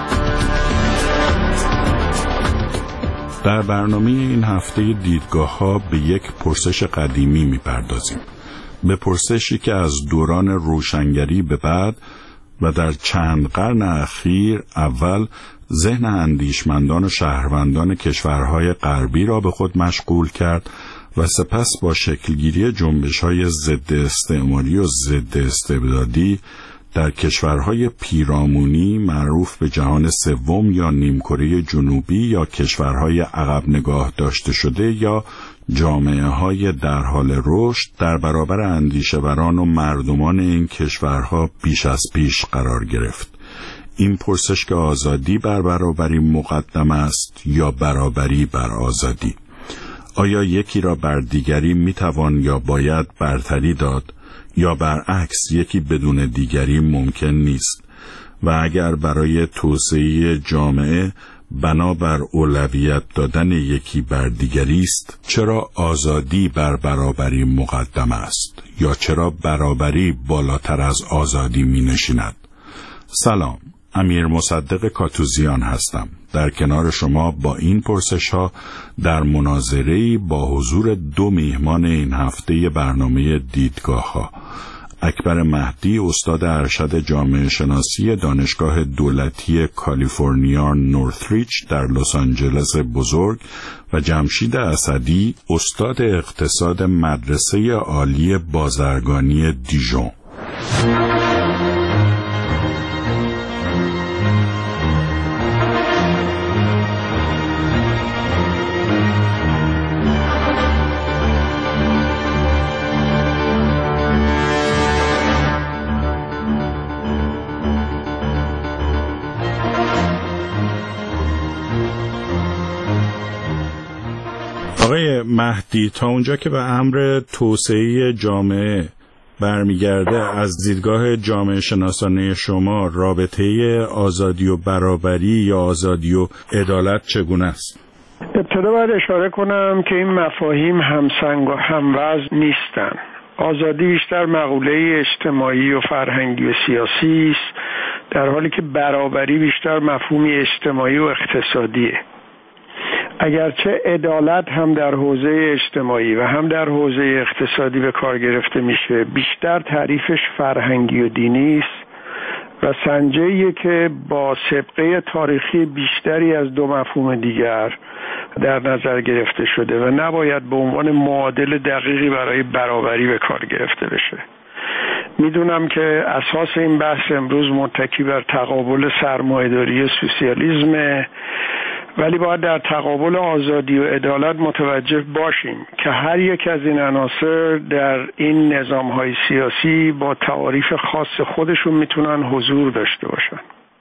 در برنامه این هفته دیدگاه‌ها به یک پرسش قدیمی می‌پردازیم. به پرسشی که از دوران روشنگری به بعد و در چند قرن اخیر اول ذهن اندیشمندان و شهروندان کشورهای غربی را به خود مشغول کرد و سپس با شکلگیری جنبش‌های ضد استعماری و ضد استبدادی در کشورهای پیرامونی معروف به جهان سوم یا نیمکره جنوبی یا کشورهای عقب نگاه داشته شده یا جامعه‌های در حال رشد در برابر اندیشه‌وران و مردمان این کشورها بیش از پیش قرار گرفت. این پرسش که آزادی بر برابری مقدم است یا برابری بر آزادی؟ آیا یکی را بر دیگری میتوان یا باید برتری داد یا برعکس یکی بدون دیگری ممکن نیست؟ و اگر برای توسعه جامعه بنابر اولویت دادن یکی بر دیگری است، چرا آزادی بر برابری مقدم است یا چرا برابری بالاتر از آزادی می نشیند؟ سلام، امیر مصدق کاتوزیان هستم. در کنار شما با این پرسش ها در مناظره‌ای با حضور دو میهمان این هفته برنامه دیدگاه ها، اکبر مهدی استاد ارشد جامعه شناسی دانشگاه دولتی کالیفرنیا نورثریچ در لس آنجلس بزرگ و جمشید اسدی استاد اقتصاد مدرسه عالی بازرگانی دیژون. آقای مهدی، تا اونجا که به امر توسعه جامعه برمیگرده، از دیدگاه جامعه شناسانه شما رابطه آزادی و برابری یا آزادی و عدالت چگونه است؟ ابتدا باید اشاره کنم که این مفاهیم همسنگ و هموزن نیستن. آزادی بیشتر مقوله اجتماعی و فرهنگی و سیاسی است، در حالی که برابری بیشتر مفهومی اجتماعی و اقتصادیه. اگرچه عدالت هم در حوزه اجتماعی و هم در حوزه اقتصادی به کار گرفته میشه، بیشتر تعریفش فرهنگی و دینی است و سنجه‌ایه که با سابقه تاریخی بیشتری از دو مفهوم دیگر در نظر گرفته شده و نباید به عنوان معادل دقیقی برای برابری به کار گرفته بشه. میدونم که اساس این بحث امروز متکی بر تقابل سرمایه‌داری و سوسیالیسم، ولی باید در تقابل آزادی و عدالت متوجه باشیم که هر یک از این عناصر در این نظام‌های سیاسی با تعاریف خاص خودشون میتونن حضور داشته باشن.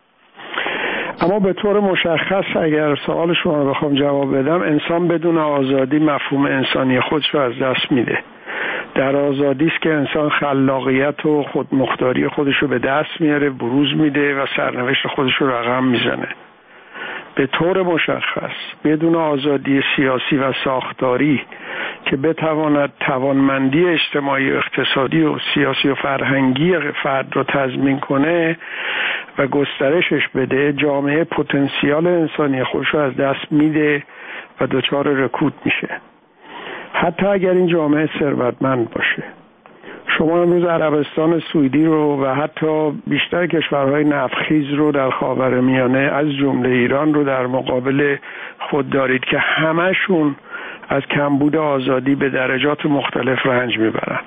اما به طور مشخص اگر سوال شما رو بخوام جواب بدم، انسان بدون آزادی مفهوم انسانی خودش رو از دست میده. در آزادی است که انسان خلاقیت و خودمختاری خودش رو به دست میاره، بروز میده و سرنوشت خودش رو رقم میزنه. به طور مشخص بدون آزادی سیاسی و ساختاری که بتواند توانمندی اجتماعی و اقتصادی و سیاسی و فرهنگی فرد رو تضمین کنه و گسترشش بده، جامعه پتانسیال انسانی خودش رو از دست میده و دچار رکود میشه، حتی اگر این جامعه ثروتمند باشه. شما امروز عربستان سعودی رو و حتی بیشتر کشورهای نفتخیز رو در خاورمیانه از جمله ایران رو در مقابل خود دارید که همشون از کمبود آزادی به درجات مختلف رنج میبرن.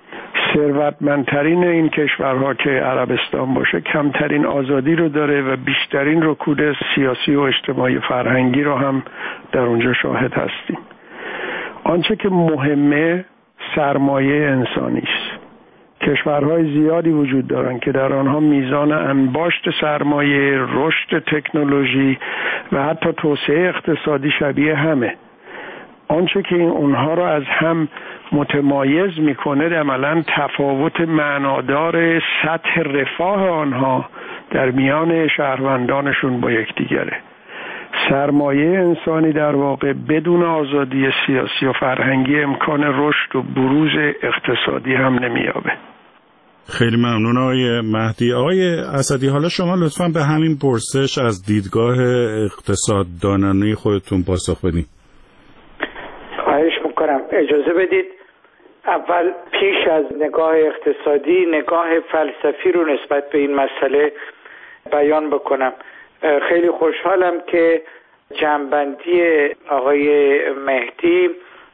ثروتمندترین این کشورها که عربستان باشه کمترین آزادی رو داره و بیشترین رکود سیاسی و اجتماعی و فرهنگی رو هم در اونجا شاهد هستیم. آنچه که مهمه سرمایه انسانی است. کشورهای زیادی وجود دارند که در آنها میزان انباشت سرمایه، رشد تکنولوژی و حتی توسعه اقتصادی شبیه همه. آنچه که اونها را از هم متمایز میکنه عملاً تفاوت معنادار سطح رفاه آنها در میان شهروندانشون با یکدیگره. سرمایه انسانی در واقع بدون آزادی سیاسی و فرهنگی امکان رشد و بروز اقتصادی هم نمییابه. خیلی ممنون آقای مهدی. آقای اسدی، حالا شما لطفاً به همین پرسش از دیدگاه اقتصاددانانه خودتون پاسخ بدین. خواهش میکنم. اجازه بدید اول پیش از نگاه اقتصادی نگاه فلسفی رو نسبت به این مسئله بیان بکنم. خیلی خوشحالم که جنبندی آقای مهدی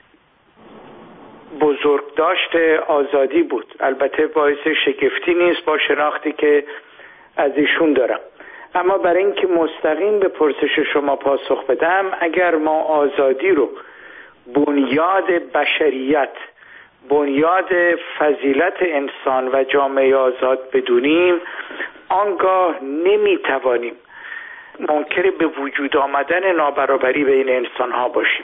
بزرگداشت آزادی بود. البته باعث شگفتی نیست با شناختی که از ایشون دارم، اما برای اینکه مستقیم به پرسش شما پاسخ بدم، اگر ما آزادی رو بنیاد بشریت، بنیاد فضیلت انسان و جامعه آزاد بدونیم، آنگاه نمیتوانیم منکر به وجود آمدن نابرابری بین انسان ها باشیم.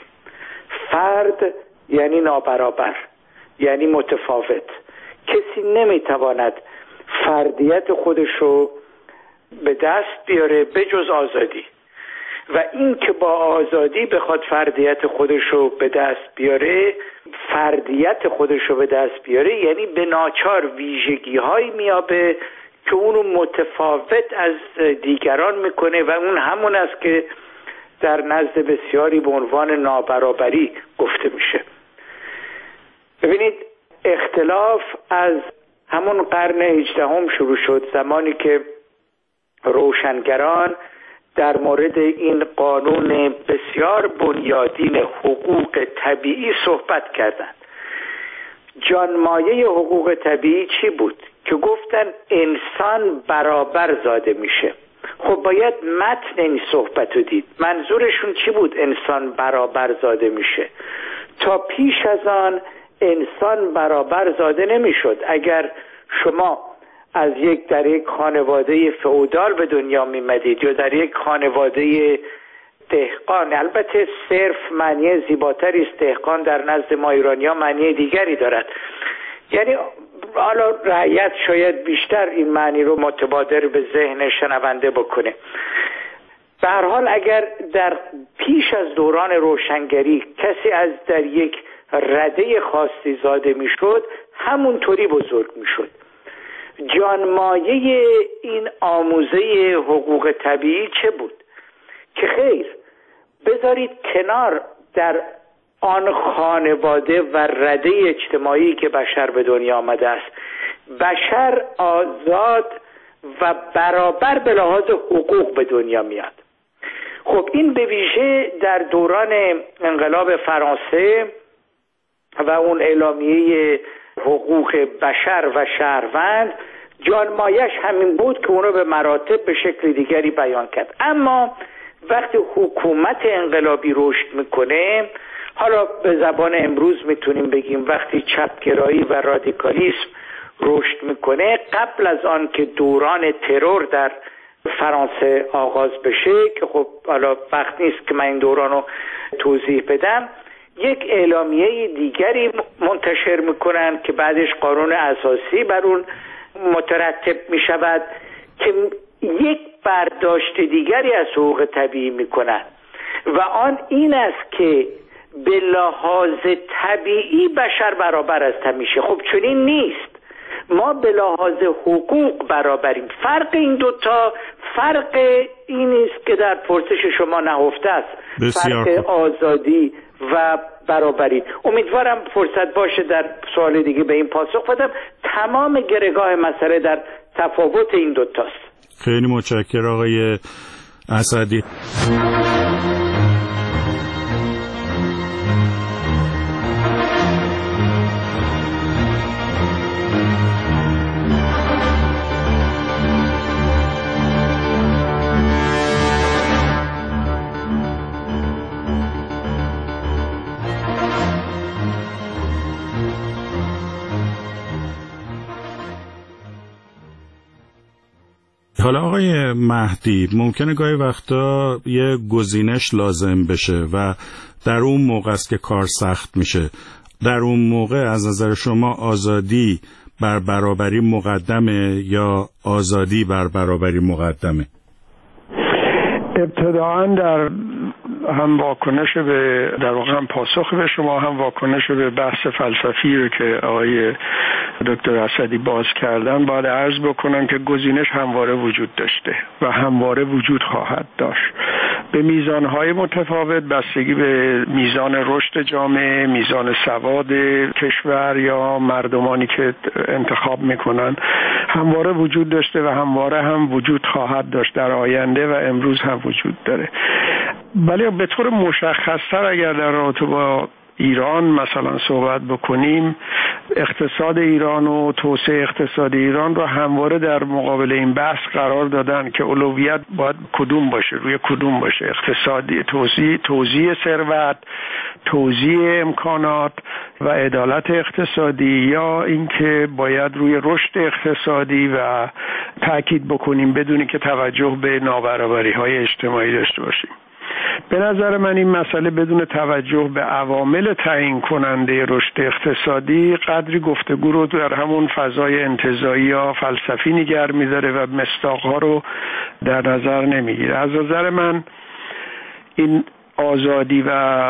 فرد یعنی نابرابر، یعنی متفاوت. کسی نمیتواند فردیت خودشو به دست بیاره به جز آزادی، و این که با آزادی بخواد فردیت خودشو به دست بیاره، فردیت خودشو به دست بیاره، یعنی به ناچار ویژگی هایی میابه که اونو متفاوت از دیگران میکنه و اون همون است که در نزد بسیاری به عنوان نابرابری گفته میشه. ببینید، اختلاف از همون قرن هجدهم شروع شد، زمانی که روشنگران در مورد این قانون بسیار بنیادین حقوق طبیعی صحبت کردند. جانمایه حقوق طبیعی چی بود؟ که گفتن انسان برابر زاده میشه. خب باید متن این صحبت رو دید. منظورشون چی بود انسان برابر زاده میشه؟ تا پیش از آن انسان برابر زاده نمیشد. اگر شما از یک در یک خانواده فئودال به دنیا میمدید یا در یک خانواده دهقان، البته صرف معنی زیباتری است، دهقان در نزد ما ایرانی‌ها معنی دیگری دارد، یعنی حالا رعیت شاید بیشتر این معنی رو متبادر به ذهن شنونده بکنه. به هر حال اگر در پیش از دوران روشنگری کسی از در یک رده خاصی زاده میشد، همونطوری بزرگ میشد. جانمایه این آموزه حقوق طبیعی چه بود؟ که خیر، بذارید کنار در آن خانواده و رده اجتماعی که بشر به دنیا آمده است، بشر آزاد و برابر به لحاظ حقوق به دنیا میاد. خب این به ویژه در دوران انقلاب فرانسه و اون اعلامیه حقوق بشر و شهروند، جانمایش همین بود که اونو به مراتب به شکل دیگری بیان کرد. اما وقتی حکومت انقلابی رشد میکنه، حالا به زبان امروز میتونیم بگیم وقتی چپگرایی و رادیکالیسم رشد میکنه، قبل از آن که دوران ترور در فرانسه آغاز بشه، که خب حالا وقت نیست که من این دوران رو توضیح بدم، یک اعلامیه دیگری منتشر میکنن که بعدش قانون اساسی بر اون مترتب میشود که یک برداشت دیگری از حقوق طبیعی میکنن و آن این است که به لحاظ طبیعی بشر برابر است همیشه. خب چنین نیست. ما به لحاظ حقوق برابریم. فرق این دوتا فرق این است که در پرسش شما نهفته است. فرق آزادی و برابری. امیدوارم فرصت باشه در سوال دیگه به این پاسخ بدم. تمام گرهگاه مسئله در تفاوت این دوتاست. خیلی متشکرم آقای اسدی. حالا آقای مهدی، ممکنه گاهی وقتا یه گزینش لازم بشه و در اون موقع است که کار سخت میشه. در اون موقع از نظر شما آزادی بر برابری مقدمه یا آزادی بر برابری مقدمه؟ ابتداعا در هم واکنش به در واقع هم پاسخ به شما، هم واکنش به بحث فلسفی رو که آقای دکتر اسدی باز کردن، باید عرض بکنم که گزینش همواره وجود داشته و همواره وجود خواهد داشت به میزانهای متفاوت، بستگی به میزان رشد جامعه، میزان سواد کشور یا مردمانی که انتخاب میکنن، همواره وجود داشته و همواره هم وجود خواهد داشت در آینده و امروز هم وجود داره. ولی به طور مشخص‌تر اگر در رابطه با ایران مثلا صحبت بکنیم، اقتصاد ایران و توسعه اقتصاد ایران رو همواره در مقابل این بحث قرار دادن که اولویت باید کدوم باشه، روی کدوم باشه، اقتصادی، توزیع توزیع ثروت، توزیع امکانات و عدالت اقتصادی، یا اینکه باید روی رشد اقتصادی و تاکید بکنیم بدون که توجه به نابرابری‌های اجتماعی داشته باشیم. به نظر من این مسئله بدون توجه به عوامل تعیین کننده رشد اقتصادی قدری گفتگو رو در همون فضای انتزاعی یا فلسفی نگه می‌داره و مصداق‌ها رو در نظر نمیگیره. از نظر من این آزادی و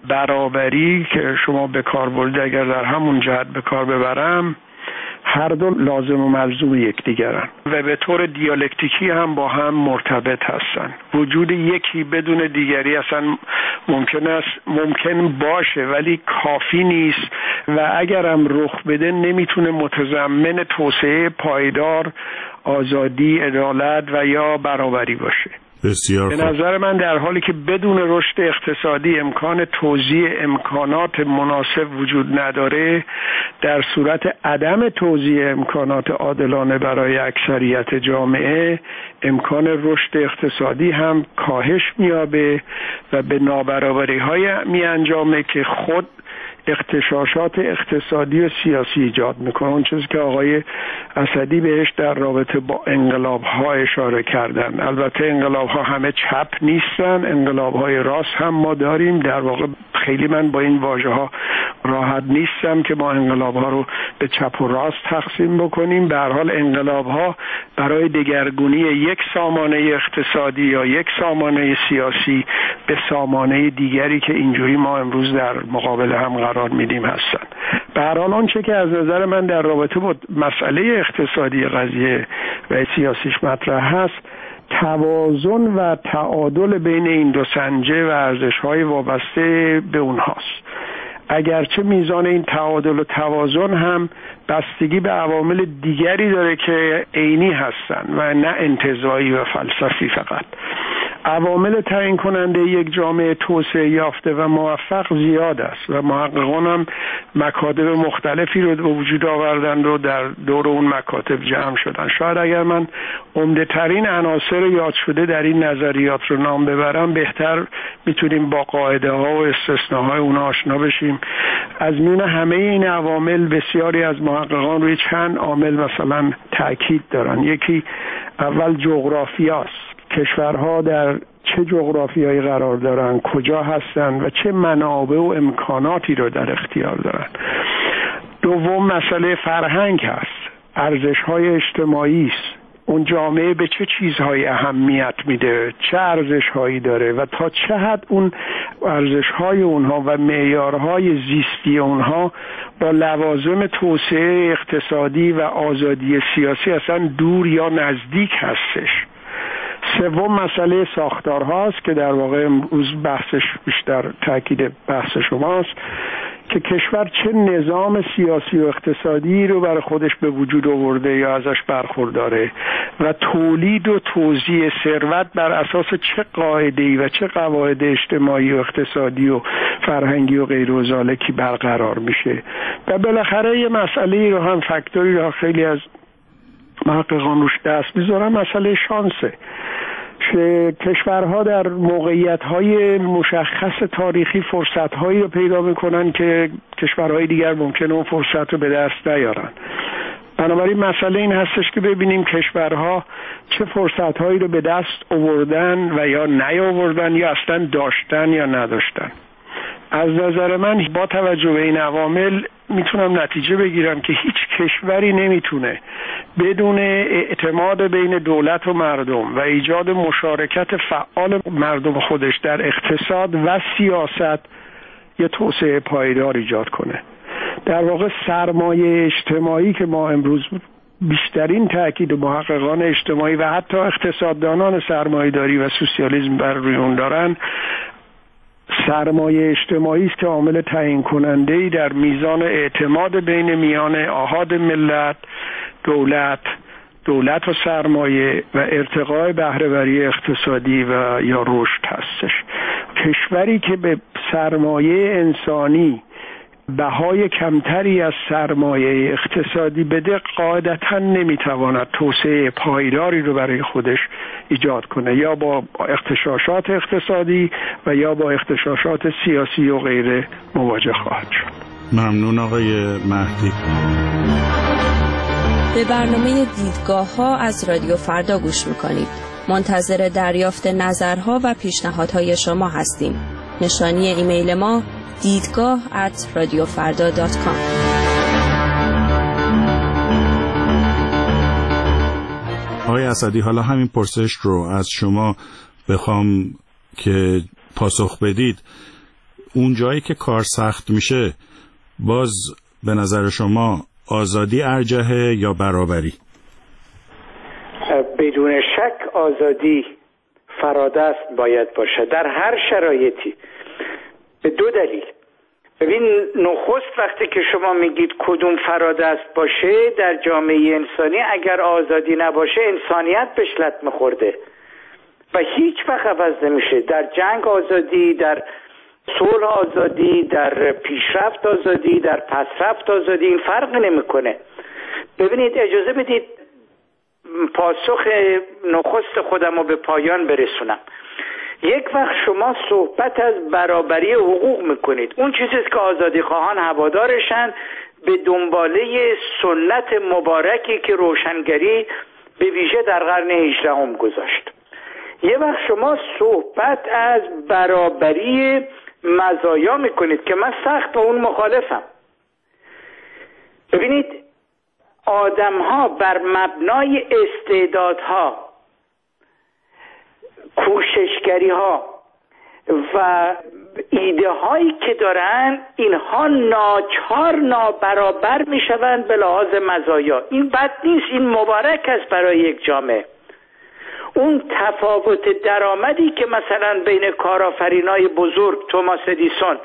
برابری که شما به کار بردید، اگر در همون جهت به کار ببرم، هر دو لازم و ملزوم یکدیگرن و به طور دیالکتیکی هم با هم مرتبط هستن. وجود یکی بدون دیگری اصلا ممکن است ممکن باشه ولی کافی نیست و اگرم رخ بده نمیتونه متضمن توسعه پایدار، آزادی، عدالت و یا برابری باشه. بسیار به نظر من در حالی که بدون رشد اقتصادی امکان توزیع امکانات مناسب وجود نداره، در صورت عدم توزیع امکانات عادلانه برای اکثریت جامعه امکان رشد اقتصادی هم کاهش می‌یابه و به نابرابری‌های می‌انجامه که خود اختشاشات اقتصادی و سیاسی ایجاد میکنه. اون چیزی که آقای اسدی بهش در رابطه با انقلاب‌ها اشاره کردن. البته انقلاب‌ها همه چپ نیستن، انقلاب‌های راست هم ما داریم. در واقع خیلی من با این واژه‌ها راحت نیستم که ما انقلاب‌ها رو به چپ و راست تقسیم بکنیم. به هر حال انقلاب‌ها برای دگرگونی یک سامانه اقتصادی یا یک سامانه سیاسی به سامانه دیگری که اینجوری ما امروز در مقابل هم قرار میدیم هستن. به هر حال آنچه که از نظر من در رابطه با مسئله اقتصادی قضیه و سیاسیش مطرح هست، توازن و تعادل بین این دو سنجه و ارزش‌های وابسته به اونهاست. اگرچه میزان این تعادل و توازن هم بستگی به عوامل دیگری داره که عینی هستن و نه انتزاعی و فلسفی فقط. عوامل تعیین کننده یک جامعه توسعه یافته و موفق زیاد است و محققان هم مکاتب مختلفی رو به وجود آوردن و در دور اون مکاتب جمع شدن. شاید اگر من عمده ترین عناصر یاد شده در این نظریات رو نام ببرم، بهتر میتونیم با قاعده ها و استثناهای اون آشنا بشیم. از میون همه این عوامل بسیاری از محققان روی چند عامل مثلا تاکید دارن. یکی اول جغرافیاست. کشورها در چه جغرافیایی قرار دارن، کجا هستن و چه منابع و امکاناتی رو در اختیار دارن. دوم مسئله فرهنگ هست، ارزش‌های اجتماعی است. اون جامعه به چه چیزهایی اهمیت میده، چه ارزش‌هایی داره و تا چه حد اون ارزش‌های اونها و معیارهای زیستی اونها با لوازم توسعه اقتصادی و آزادی سیاسی اصلا دور یا نزدیک هستش. سوم مسئله ساختارهاست که در واقع امروز بحثش بیشتر تاکید بحث شماست که کشور چه نظام سیاسی و اقتصادی رو برای خودش به وجود آورده یا ازش برخورداره و تولید و توزیع ثروت بر اساس چه قاعده‌ای و چه قواعد اجتماعی و اقتصادی و فرهنگی و غیر و ذالکی برقرار میشه. و بالاخره یه مسئله رو هم فاکتوری رو خیلی از محققان روش دست میذارن، مسئله شانسه. کشورها در موقعیت‌های مشخص تاریخی فرصت‌هایی رو پیدا می‌کنن که کشورهای دیگر ممکنه اون فرصت رو به دست نیارن. بنابراین مسئله این هستش که ببینیم کشورها چه فرصت‌هایی رو به دست آوردن و یا نیاوردن یا اصلا داشتن یا نداشتن. از نظر من با توجه به این عوامل میتونم نتیجه بگیرم که هیچ کشوری نمیتونه بدون اعتماد بین دولت و مردم و ایجاد مشارکت فعال مردم خودش در اقتصاد و سیاست یه توسعه پایدار ایجاد کنه. در واقع سرمایه اجتماعی که ما امروز بیشترین تاکید محققان اجتماعی و حتی اقتصاددانان سرمایه‌داری و سوسیالیسم بر روی اون دارن، سرمایه اجتماعی است که عامل تعیین کننده‌ای در میزان اعتماد بین میان آحاد ملت، دولت، دولت و سرمایه و ارتقاء بهره‌وری اقتصادی و یا رشد هستش. کشوری که به سرمایه انسانی بهای کمتری از سرمایه اقتصادی بده قاعدتاً نمیتواند توسعه پایداری رو برای خودش ایجاد کنه، یا با اغتشاشات اقتصادی و یا با اغتشاشات سیاسی و غیره مواجه خواهد شد. ممنون آقای مهدی. به برنامه دیدگاه ها از رادیو فردا گوش میکنید. منتظر دریافت نظرها و پیشنهادهای شما هستیم. نشانی ایمیل ما دیدگاه ات رادیو فردا دات کام. آقای اسدی، حالا همین پرسش رو از شما بخوام که پاسخ بدید، اون جایی که کار سخت میشه باز به نظر شما آزادی ارجحه یا برابری؟ بدون شک آزادی فرادست باید باشه در هر شرایطی، به دو دلیل. ببین، نخست وقتی که شما میگید کدوم فرادست باشه در جامعه انسانی، اگر آزادی نباشه انسانیت بهش لطمه خورده و هیچ وقت عوض نمیشه. در جنگ آزادی، در صلح آزادی، در پیشرفت آزادی، در پسرفت آزادی، این فرق نمیکنه. ببینید، اجازه بدید پاسخ نخست خودم رو به پایان برسونم. یک وقت شما صحبت از برابری حقوق میکنید، اون چیزیست که آزادی خواهان هوادارشن، به دنباله سنت مبارکی که روشنگری به ویژه در قرن هجدهم گذاشت. یه وقت شما صحبت از برابری مزایا میکنید که من سخت با اون مخالفم. ببینید، آدم ها بر مبنای استعدادها، کوششگری ها و ایده هایی که دارن، اینها ناچار نابرابر می شوند به لحاظ مزایا. این بد نیست، این مبارک است برای یک جامعه. اون تفاوت درآمدی که مثلا بین کارآفرینای بزرگ توماس ادیسون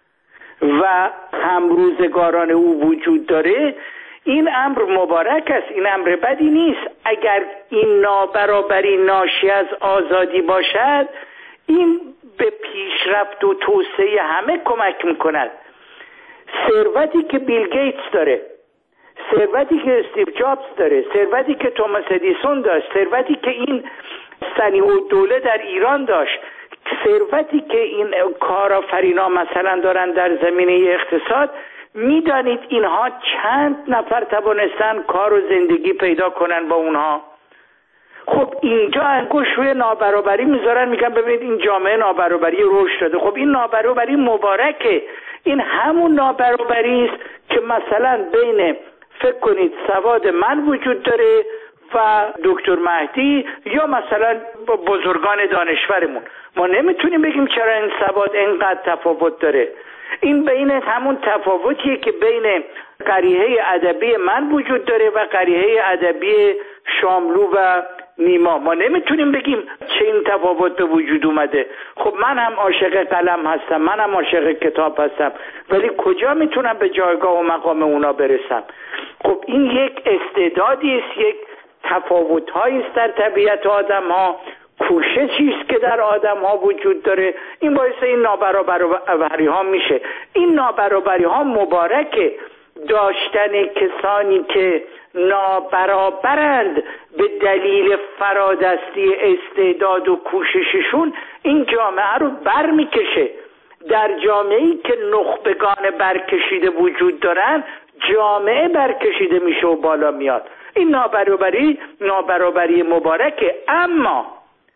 و همروزگاران او وجود داره، این امر مبارک است، این امر بدی نیست. اگر این نابرابری ناشی از آزادی باشد، این به پیشرفت و توسعه همه کمک میکند. ثروتی که بیل گیتس داره، ثروتی که استیو جابز داره، ثروتی که توماس ادیسون داشت، ثروتی که این صنیع‌الدوله در ایران داشت، ثروتی که این کارآفرینا مثلا دارن در زمینه اقتصاد، میدانید اینها چند نفر توانستن کار و زندگی پیدا کنن با اونها؟ خب اینجا انگوش روی نابرابری میذارن، میگن ببینید این جامعه نابرابری رشد داده. خب این نابرابری مبارکه، این همون نابرابری است که مثلا بین، فکر کنید، سواد من وجود داره و دکتر مهدی یا مثلا بزرگان دانشورمون. ما نمیتونیم بگیم چرا این سواد اینقدر تفاوت داره. این بین همون تفاوتیه که بین قریحه ادبی من وجود داره و قریحه ادبی شاملو و نیما. ما نمیتونیم بگیم چه این تفاوت به وجود اومده. خب من هم عاشق قلم هستم، من هم عاشق کتاب هستم، ولی کجا میتونم به جایگاه و مقام اونا برسم؟ خب این یک استعدادی است، یک تفاوت‌هایی است در طبیعت آدم‌ها، کوششی است که در آدم‌ها وجود داره. این باعث این نابرابری‌ها میشه. این نابرابری‌ها مبارکه. داشتن کسانی که نابرابرند به دلیل فرادستی استعداد و کوشششون، این جامعه رو بر میکشه. در جامعه‌ای که نخبگان برکشیده وجود دارن، جامعه برکشیده میشه و بالا میاد. این نابرابری نابرابری مبارکه، اما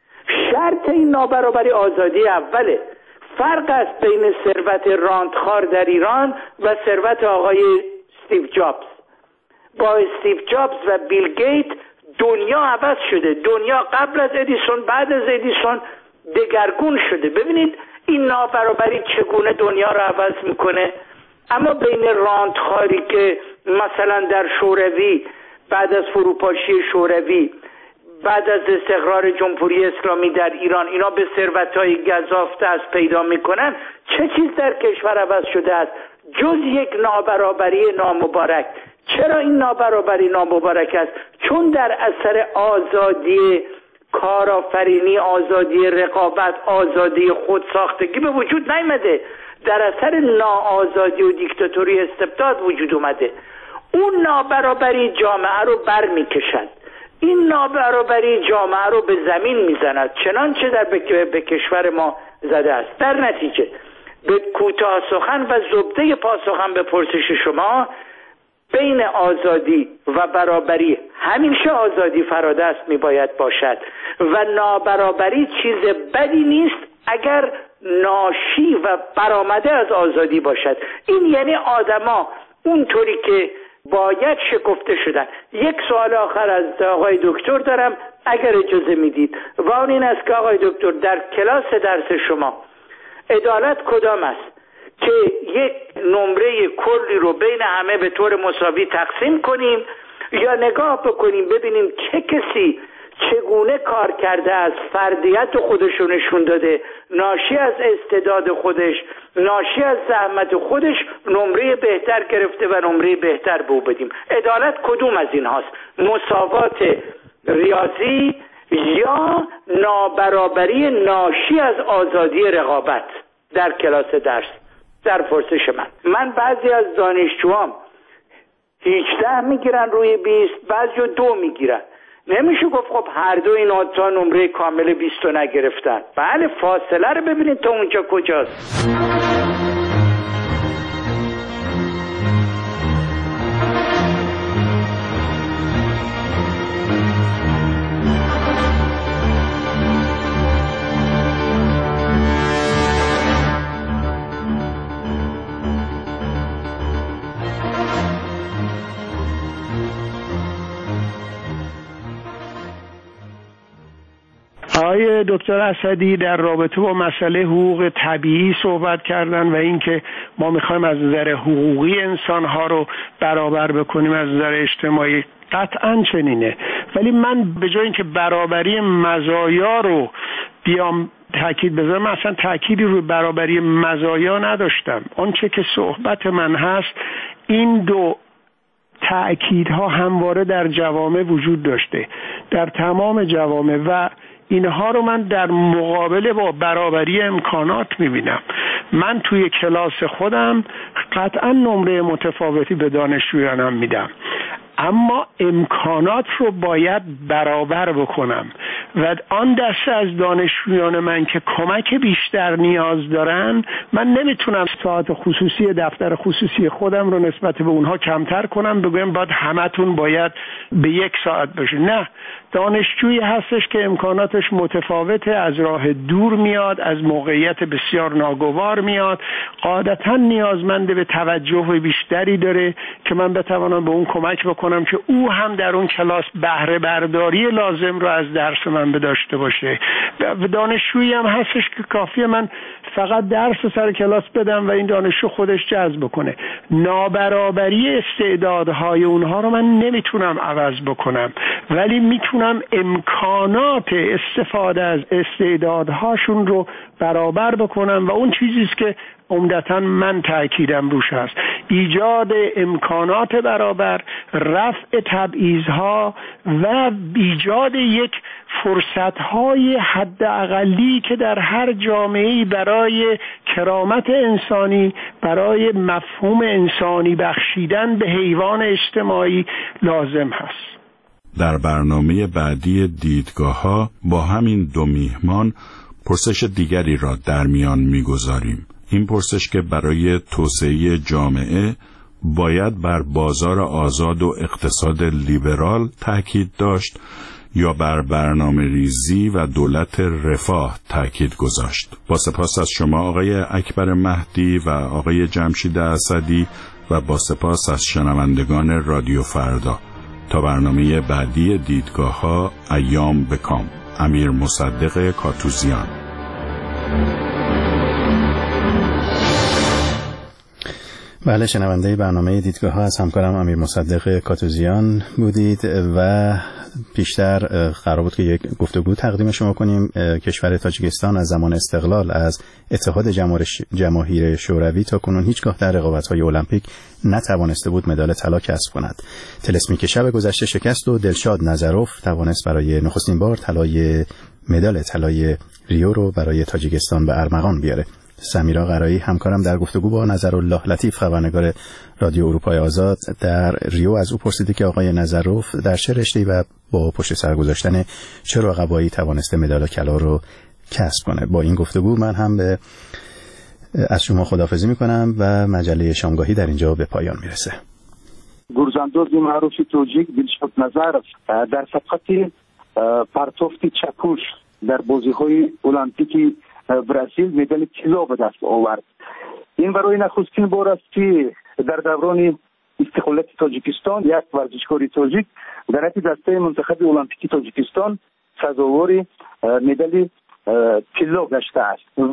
شرط این نابرابری آزادی اوله. فرق است بین ثروت راندخار در ایران و ثروت آقای استیو جابز. با استیو جابز و بیل گیت دنیا عوض شده. دنیا قبل از ادیسون بعد از ادیسون دگرگون شده. ببینید این نابرابری چگونه دنیا رو عوض میکنه. اما بین راندخاری که مثلا در شوروی بعد از فروپاشی شوروی بعد از استقرار جمهوری اسلامی در ایران اینا به ثروت‌های گزاف دست پیدا میکنن، چه چیز در کشور عوض شده است جز یک نابرابری نامبارک؟ چرا این نابرابری نامبارک است؟ چون در اثر آزادی کارآفرینی، آزادی رقابت، آزادی خودساختگی به وجود نیامده، در اثر ناآزادی و دیکتاتوری استبداد وجود اومده. اون نابرابری جامعه رو بر میکشد. این نابرابری جامعه رو به زمین میزند، چنانچه در به کشور ما زده است. در نتیجه به کوتاه سخن و زبده پاسخم به پرسش شما، بین آزادی و برابری همیشه آزادی فرادست میباید باشد و نابرابری چیز بدی نیست اگر ناشی و برآمده از آزادی باشد. این یعنی آدما اونطوری که باید شکفته شدن. یک سوال آخر از آقای دکتر دارم اگر اجازه میدید و اون این است که آقای دکتر در کلاس درس شما عدالت کدام است؟ که یک نمره کلی رو بین همه به طور مساوی تقسیم کنیم یا نگاه بکنیم ببینیم چه کسی چگونه کار کرده از فردیت خودش رو نشون داده، ناشی از استعداد خودش، ناشی از زحمت خودش نمره بهتر گرفته و نمره بهتر به او بدیم. عدالت کدوم از این هاست؟ مساوات ریاضی یا نابرابری ناشی از آزادی رقابت در کلاس درس؟ در پرسش من من بعضی از دانشجوام هجده میگیرن روی بیست، بعضی دو میگیرن. نمیشه گفت خب هر دو اینا تا نمره کامل بیست رو نگرفتن. بله، فاصله رو ببینید تا اونجا کجاست. آقای دکتر اسدی در رابطه با مسئله حقوق طبیعی صحبت کردن و اینکه ما میخوایم از نظر حقوقی انسانها رو برابر بکنیم از نظر اجتماعی. قطعا چنینه، ولی من به جای اینکه برابری مزایا رو بیام تاکید بذارم، من اصلا تاکیدی روی برابری مزایا نداشتم. آنچه که صحبت من هست این دو تأکیدها همواره در جوامع وجود داشته، در تمام جوامع، و اینها رو من در مقابله با برابری امکانات میبینم. من توی کلاس خودم قطعا نمره متفاوتی به دانشجویانم میدم، اما امکانات رو باید برابر بکنم و آن دسته از دانشجویان من که کمک بیشتر نیاز دارن، من نمیتونم ساعت خصوصی دفتر خصوصی خودم رو نسبت به اونها کمتر کنم، بگویم باید همتون باید به یک ساعت بشه. نه، دانشجویی هستش که امکاناتش متفاوته، از راه دور میاد، از موقعیت بسیار ناگوار میاد، قاعدتا نیازمند به توجه بیشتری داره که من بتوانم به اون کمک بکنم که او هم در اون کلاس بهره برداری لازم رو از درس من بداشته باشه. و دانشجویی هم هستش که کافیه من فقط درس سر کلاس بدم و این دانشجو خودش جذب بکنه. نابرابری استعدادهای اونها رو من نمیتونم عوض بکنم، ولی میتونم امکانات استفاده از استعدادهاشون رو برابر بکنم و اون چیزیست که عمدتاً من تأکیدم روش هست: ایجاد امکانات برابر، رفع تبعیض‌ها و ایجاد یک فرصت‌های حداقلی که در هر جامعه‌ای برای کرامت انسانی، برای مفهوم انسانی بخشیدن به حیوان اجتماعی لازم هست. در برنامه بعدی دیدگاه‌ها با همین دو میهمان پرسش دیگری را در میان می‌گذاریم. این پرسش که برای توسعه جامعه باید بر بازار آزاد و اقتصاد لیبرال تاکید داشت یا بر برنامه ریزی و دولت رفاه تاکید گذاشت؟ با سپاس از شما آقای اکبر مهدی و آقای جمشید اسدی و با سپاس از شنوندگان رادیو فردا. تا برنامه بعدی دیدگاه ها، ایام بکام. امیر مصدق کاتوزیان. بله، شنونده برنامه دیدگاه ها از همکارم امیر مصدق کاتوزیان بودید و پیشتر قرار بود که یک گفتگو تقدیم شما کنیم. کشور تاجیکستان از زمان استقلال از اتحاد جماهیر شوروی تا کنون هیچگاه در رقابت‌های المپیک نتوانسته بود مدال طلا کسب کند. طلسمی که شب گذشته شکست و دلشاد نظروف توانست برای نخستین بار طلای مدال طلای ریو رو برای تاجیکستان به ارمغان بیاره. سمیرا قرایی همکارم در گفتگو با نظرالله لطیف خبرنگار رادیو اروپای آزاد در ریو از او پرسیده که آقای نظروف در چه رشته‌ای و با پشت سر گذاشتن چه رقبایی توانسته مدال طلا رو کسب کنه. با این گفتگو من هم به از شما خداحافظی میکنم و مجله شامگاهی در اینجا به پایان میرسه. گرزانداز معروف توجیک دلشاد نظروف در سبقت پرتوفت چکش در بازی‌های المپیک برزیل مدال طلا به دست آورد. این برای نخستین بار است که در دوران استقلال تاجیکستان یک ورزشکار تاجیک در حد دسته منتخب المپیک تاجیکستان سزاوار مدال طلا گشته است و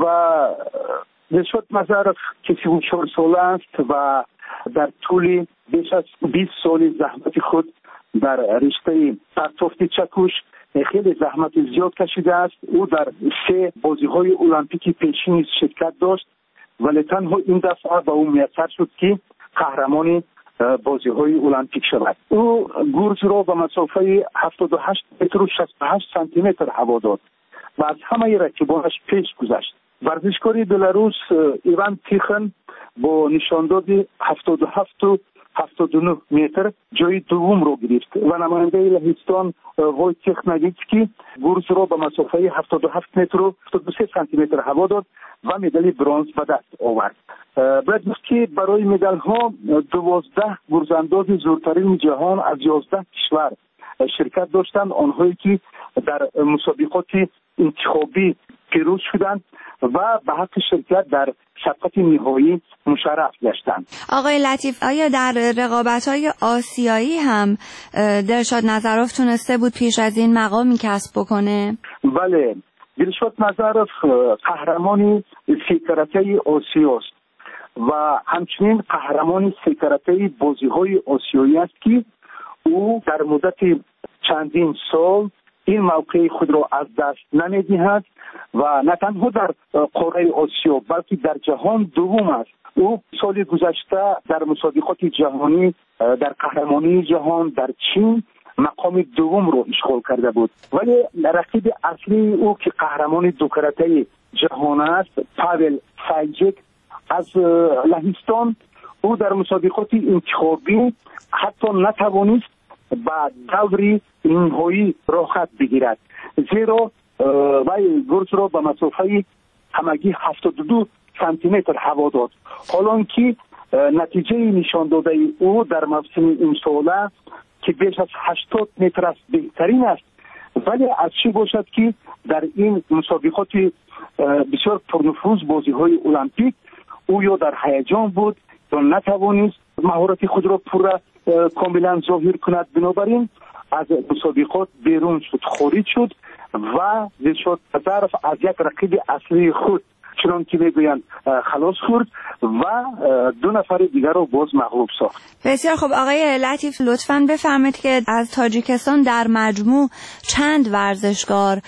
دلشاد نظروف که سی و چهار ساله است و در طول بیش از بیست سال زحمت خود در رشته پرتوفت چکش خیلی زحمت زیاد کشیده است. او در سه بازی‌های المپیک پیشین شرکت داشت ولی تنها این دفعه به او میسر شد که قهرمان بازی‌های المپیک شود. او گرز را به مسافه هفتاد و هشت متر و شصت و هشت سانتی متر هوا داد و از همه رقیبانش پیش گذشت. ورزشکار بلاروس ایوان تیخن با نشانداد هفتاد و هفت و هفتاد و نه متر جای دوم رو گرفت و نماینده لهستان وایتیخ نویتسکی گرز را به مسافه هفتاد و هفت متر و هفتاد و سه سانتی متر هوا داد و مدال برنز به دست آورد. باید گفت که برای مدال ها دوازده گرزانداز زورترین جهان از یازده کشور شرکت داشتند، آنهایی که در مسابقات انتخابی پیروز شدند و به حق شرکت در سبقت نهایی مشرف گشتند. آقای لطیف، آیا در رقابت‌های آسیایی هم دلشاد نظروف تونسته بود پیش از این مقامی کسب بکنه؟ بله، دلشاد نظروف قهرمان سه کاراته آسیا است و همچنین قهرمان سه کاراته بازی‌های آسیایی است که او در مدت چندین سال این موقع خود را از دست نمی‌دهد و نه تنها در قاره آسیا بلکه در جهان دوم است. او سال گذشته در مسابقات جهانی در قهرمانی جهان در چین مقام دوم رو اشغال کرده بود ولی رقیب اصلی او که قهرمان دو کاراته جهان است پاول سایجک از لهستان، او در مسابقات انتخابی حتی نتوانست با دوری نهایی راحت بگیرد، زیرا وی گرز را به مسافه همگی هفتاد و دو سانتی متر هوا داد، حالا که نتیجه نشان داده او در موسم این ساله که بیش از هشتاد متر است بهترین است. ولی از چی باشد که در این مسابقات بسیار پرنفوذ بازی های المپیک او یا در هیجان بود یا نتوانست مهارت خود را پورا کاملا ظاهر کند، بنابراین از مسابقات بیرون شد، خارج شد و دلشاد نظروف از یک رقیب اصلی خود چنان که میگویند خلاص خورد و دو نفر دیگر رو باز مغلوب ساخت. بسیار خوب. آقای لطیف لطفاً بفرمایید که از تاجیکستان در مجموع چند ورزشکار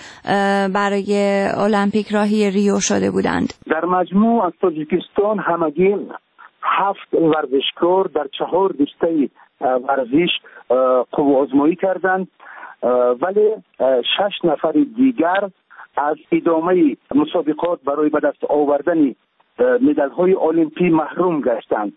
برای المپیک راهی ریو شده بودند؟ در مجموع از تاجیکستان همگی هفت ورزشکار در چهار رشته ورزش قوه آزمایی کردند ولی شش نفر دیگر از ادامه مسابقات برای به دست آوردن مدال‌های المپی محروم گشتند.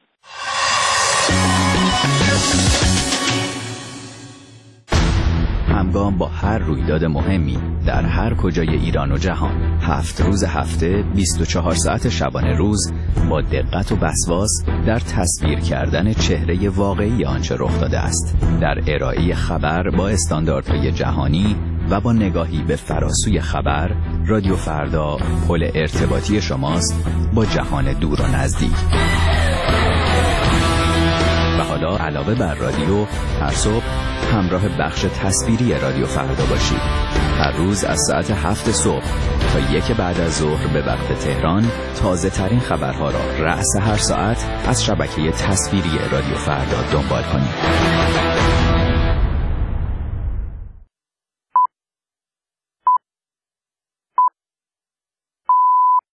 همگام با هر رویداد مهمی در هر کجای ایران و جهان. هفت روز هفته، بیست و چهار ساعت شبانه روز، با دقت و وسواس در تصویر کردن چهره واقعی آنچه رخ داده است. در ارائه خبر با استانداردهای جهانی و با نگاهی به فراسوی خبر، رادیو فردا پل ارتباطی شماست با جهان دور و نزدیک. و حالا علاوه بر رادیو، هر صبح همراه بخش تصویری رادیو فردا باشید. هر روز از ساعت هفت صبح تا یک بعد از ظهر به وقت تهران تازه ترین خبرها را رأس هر ساعت از شبکه تصویری رادیو فردا دنبال کنید.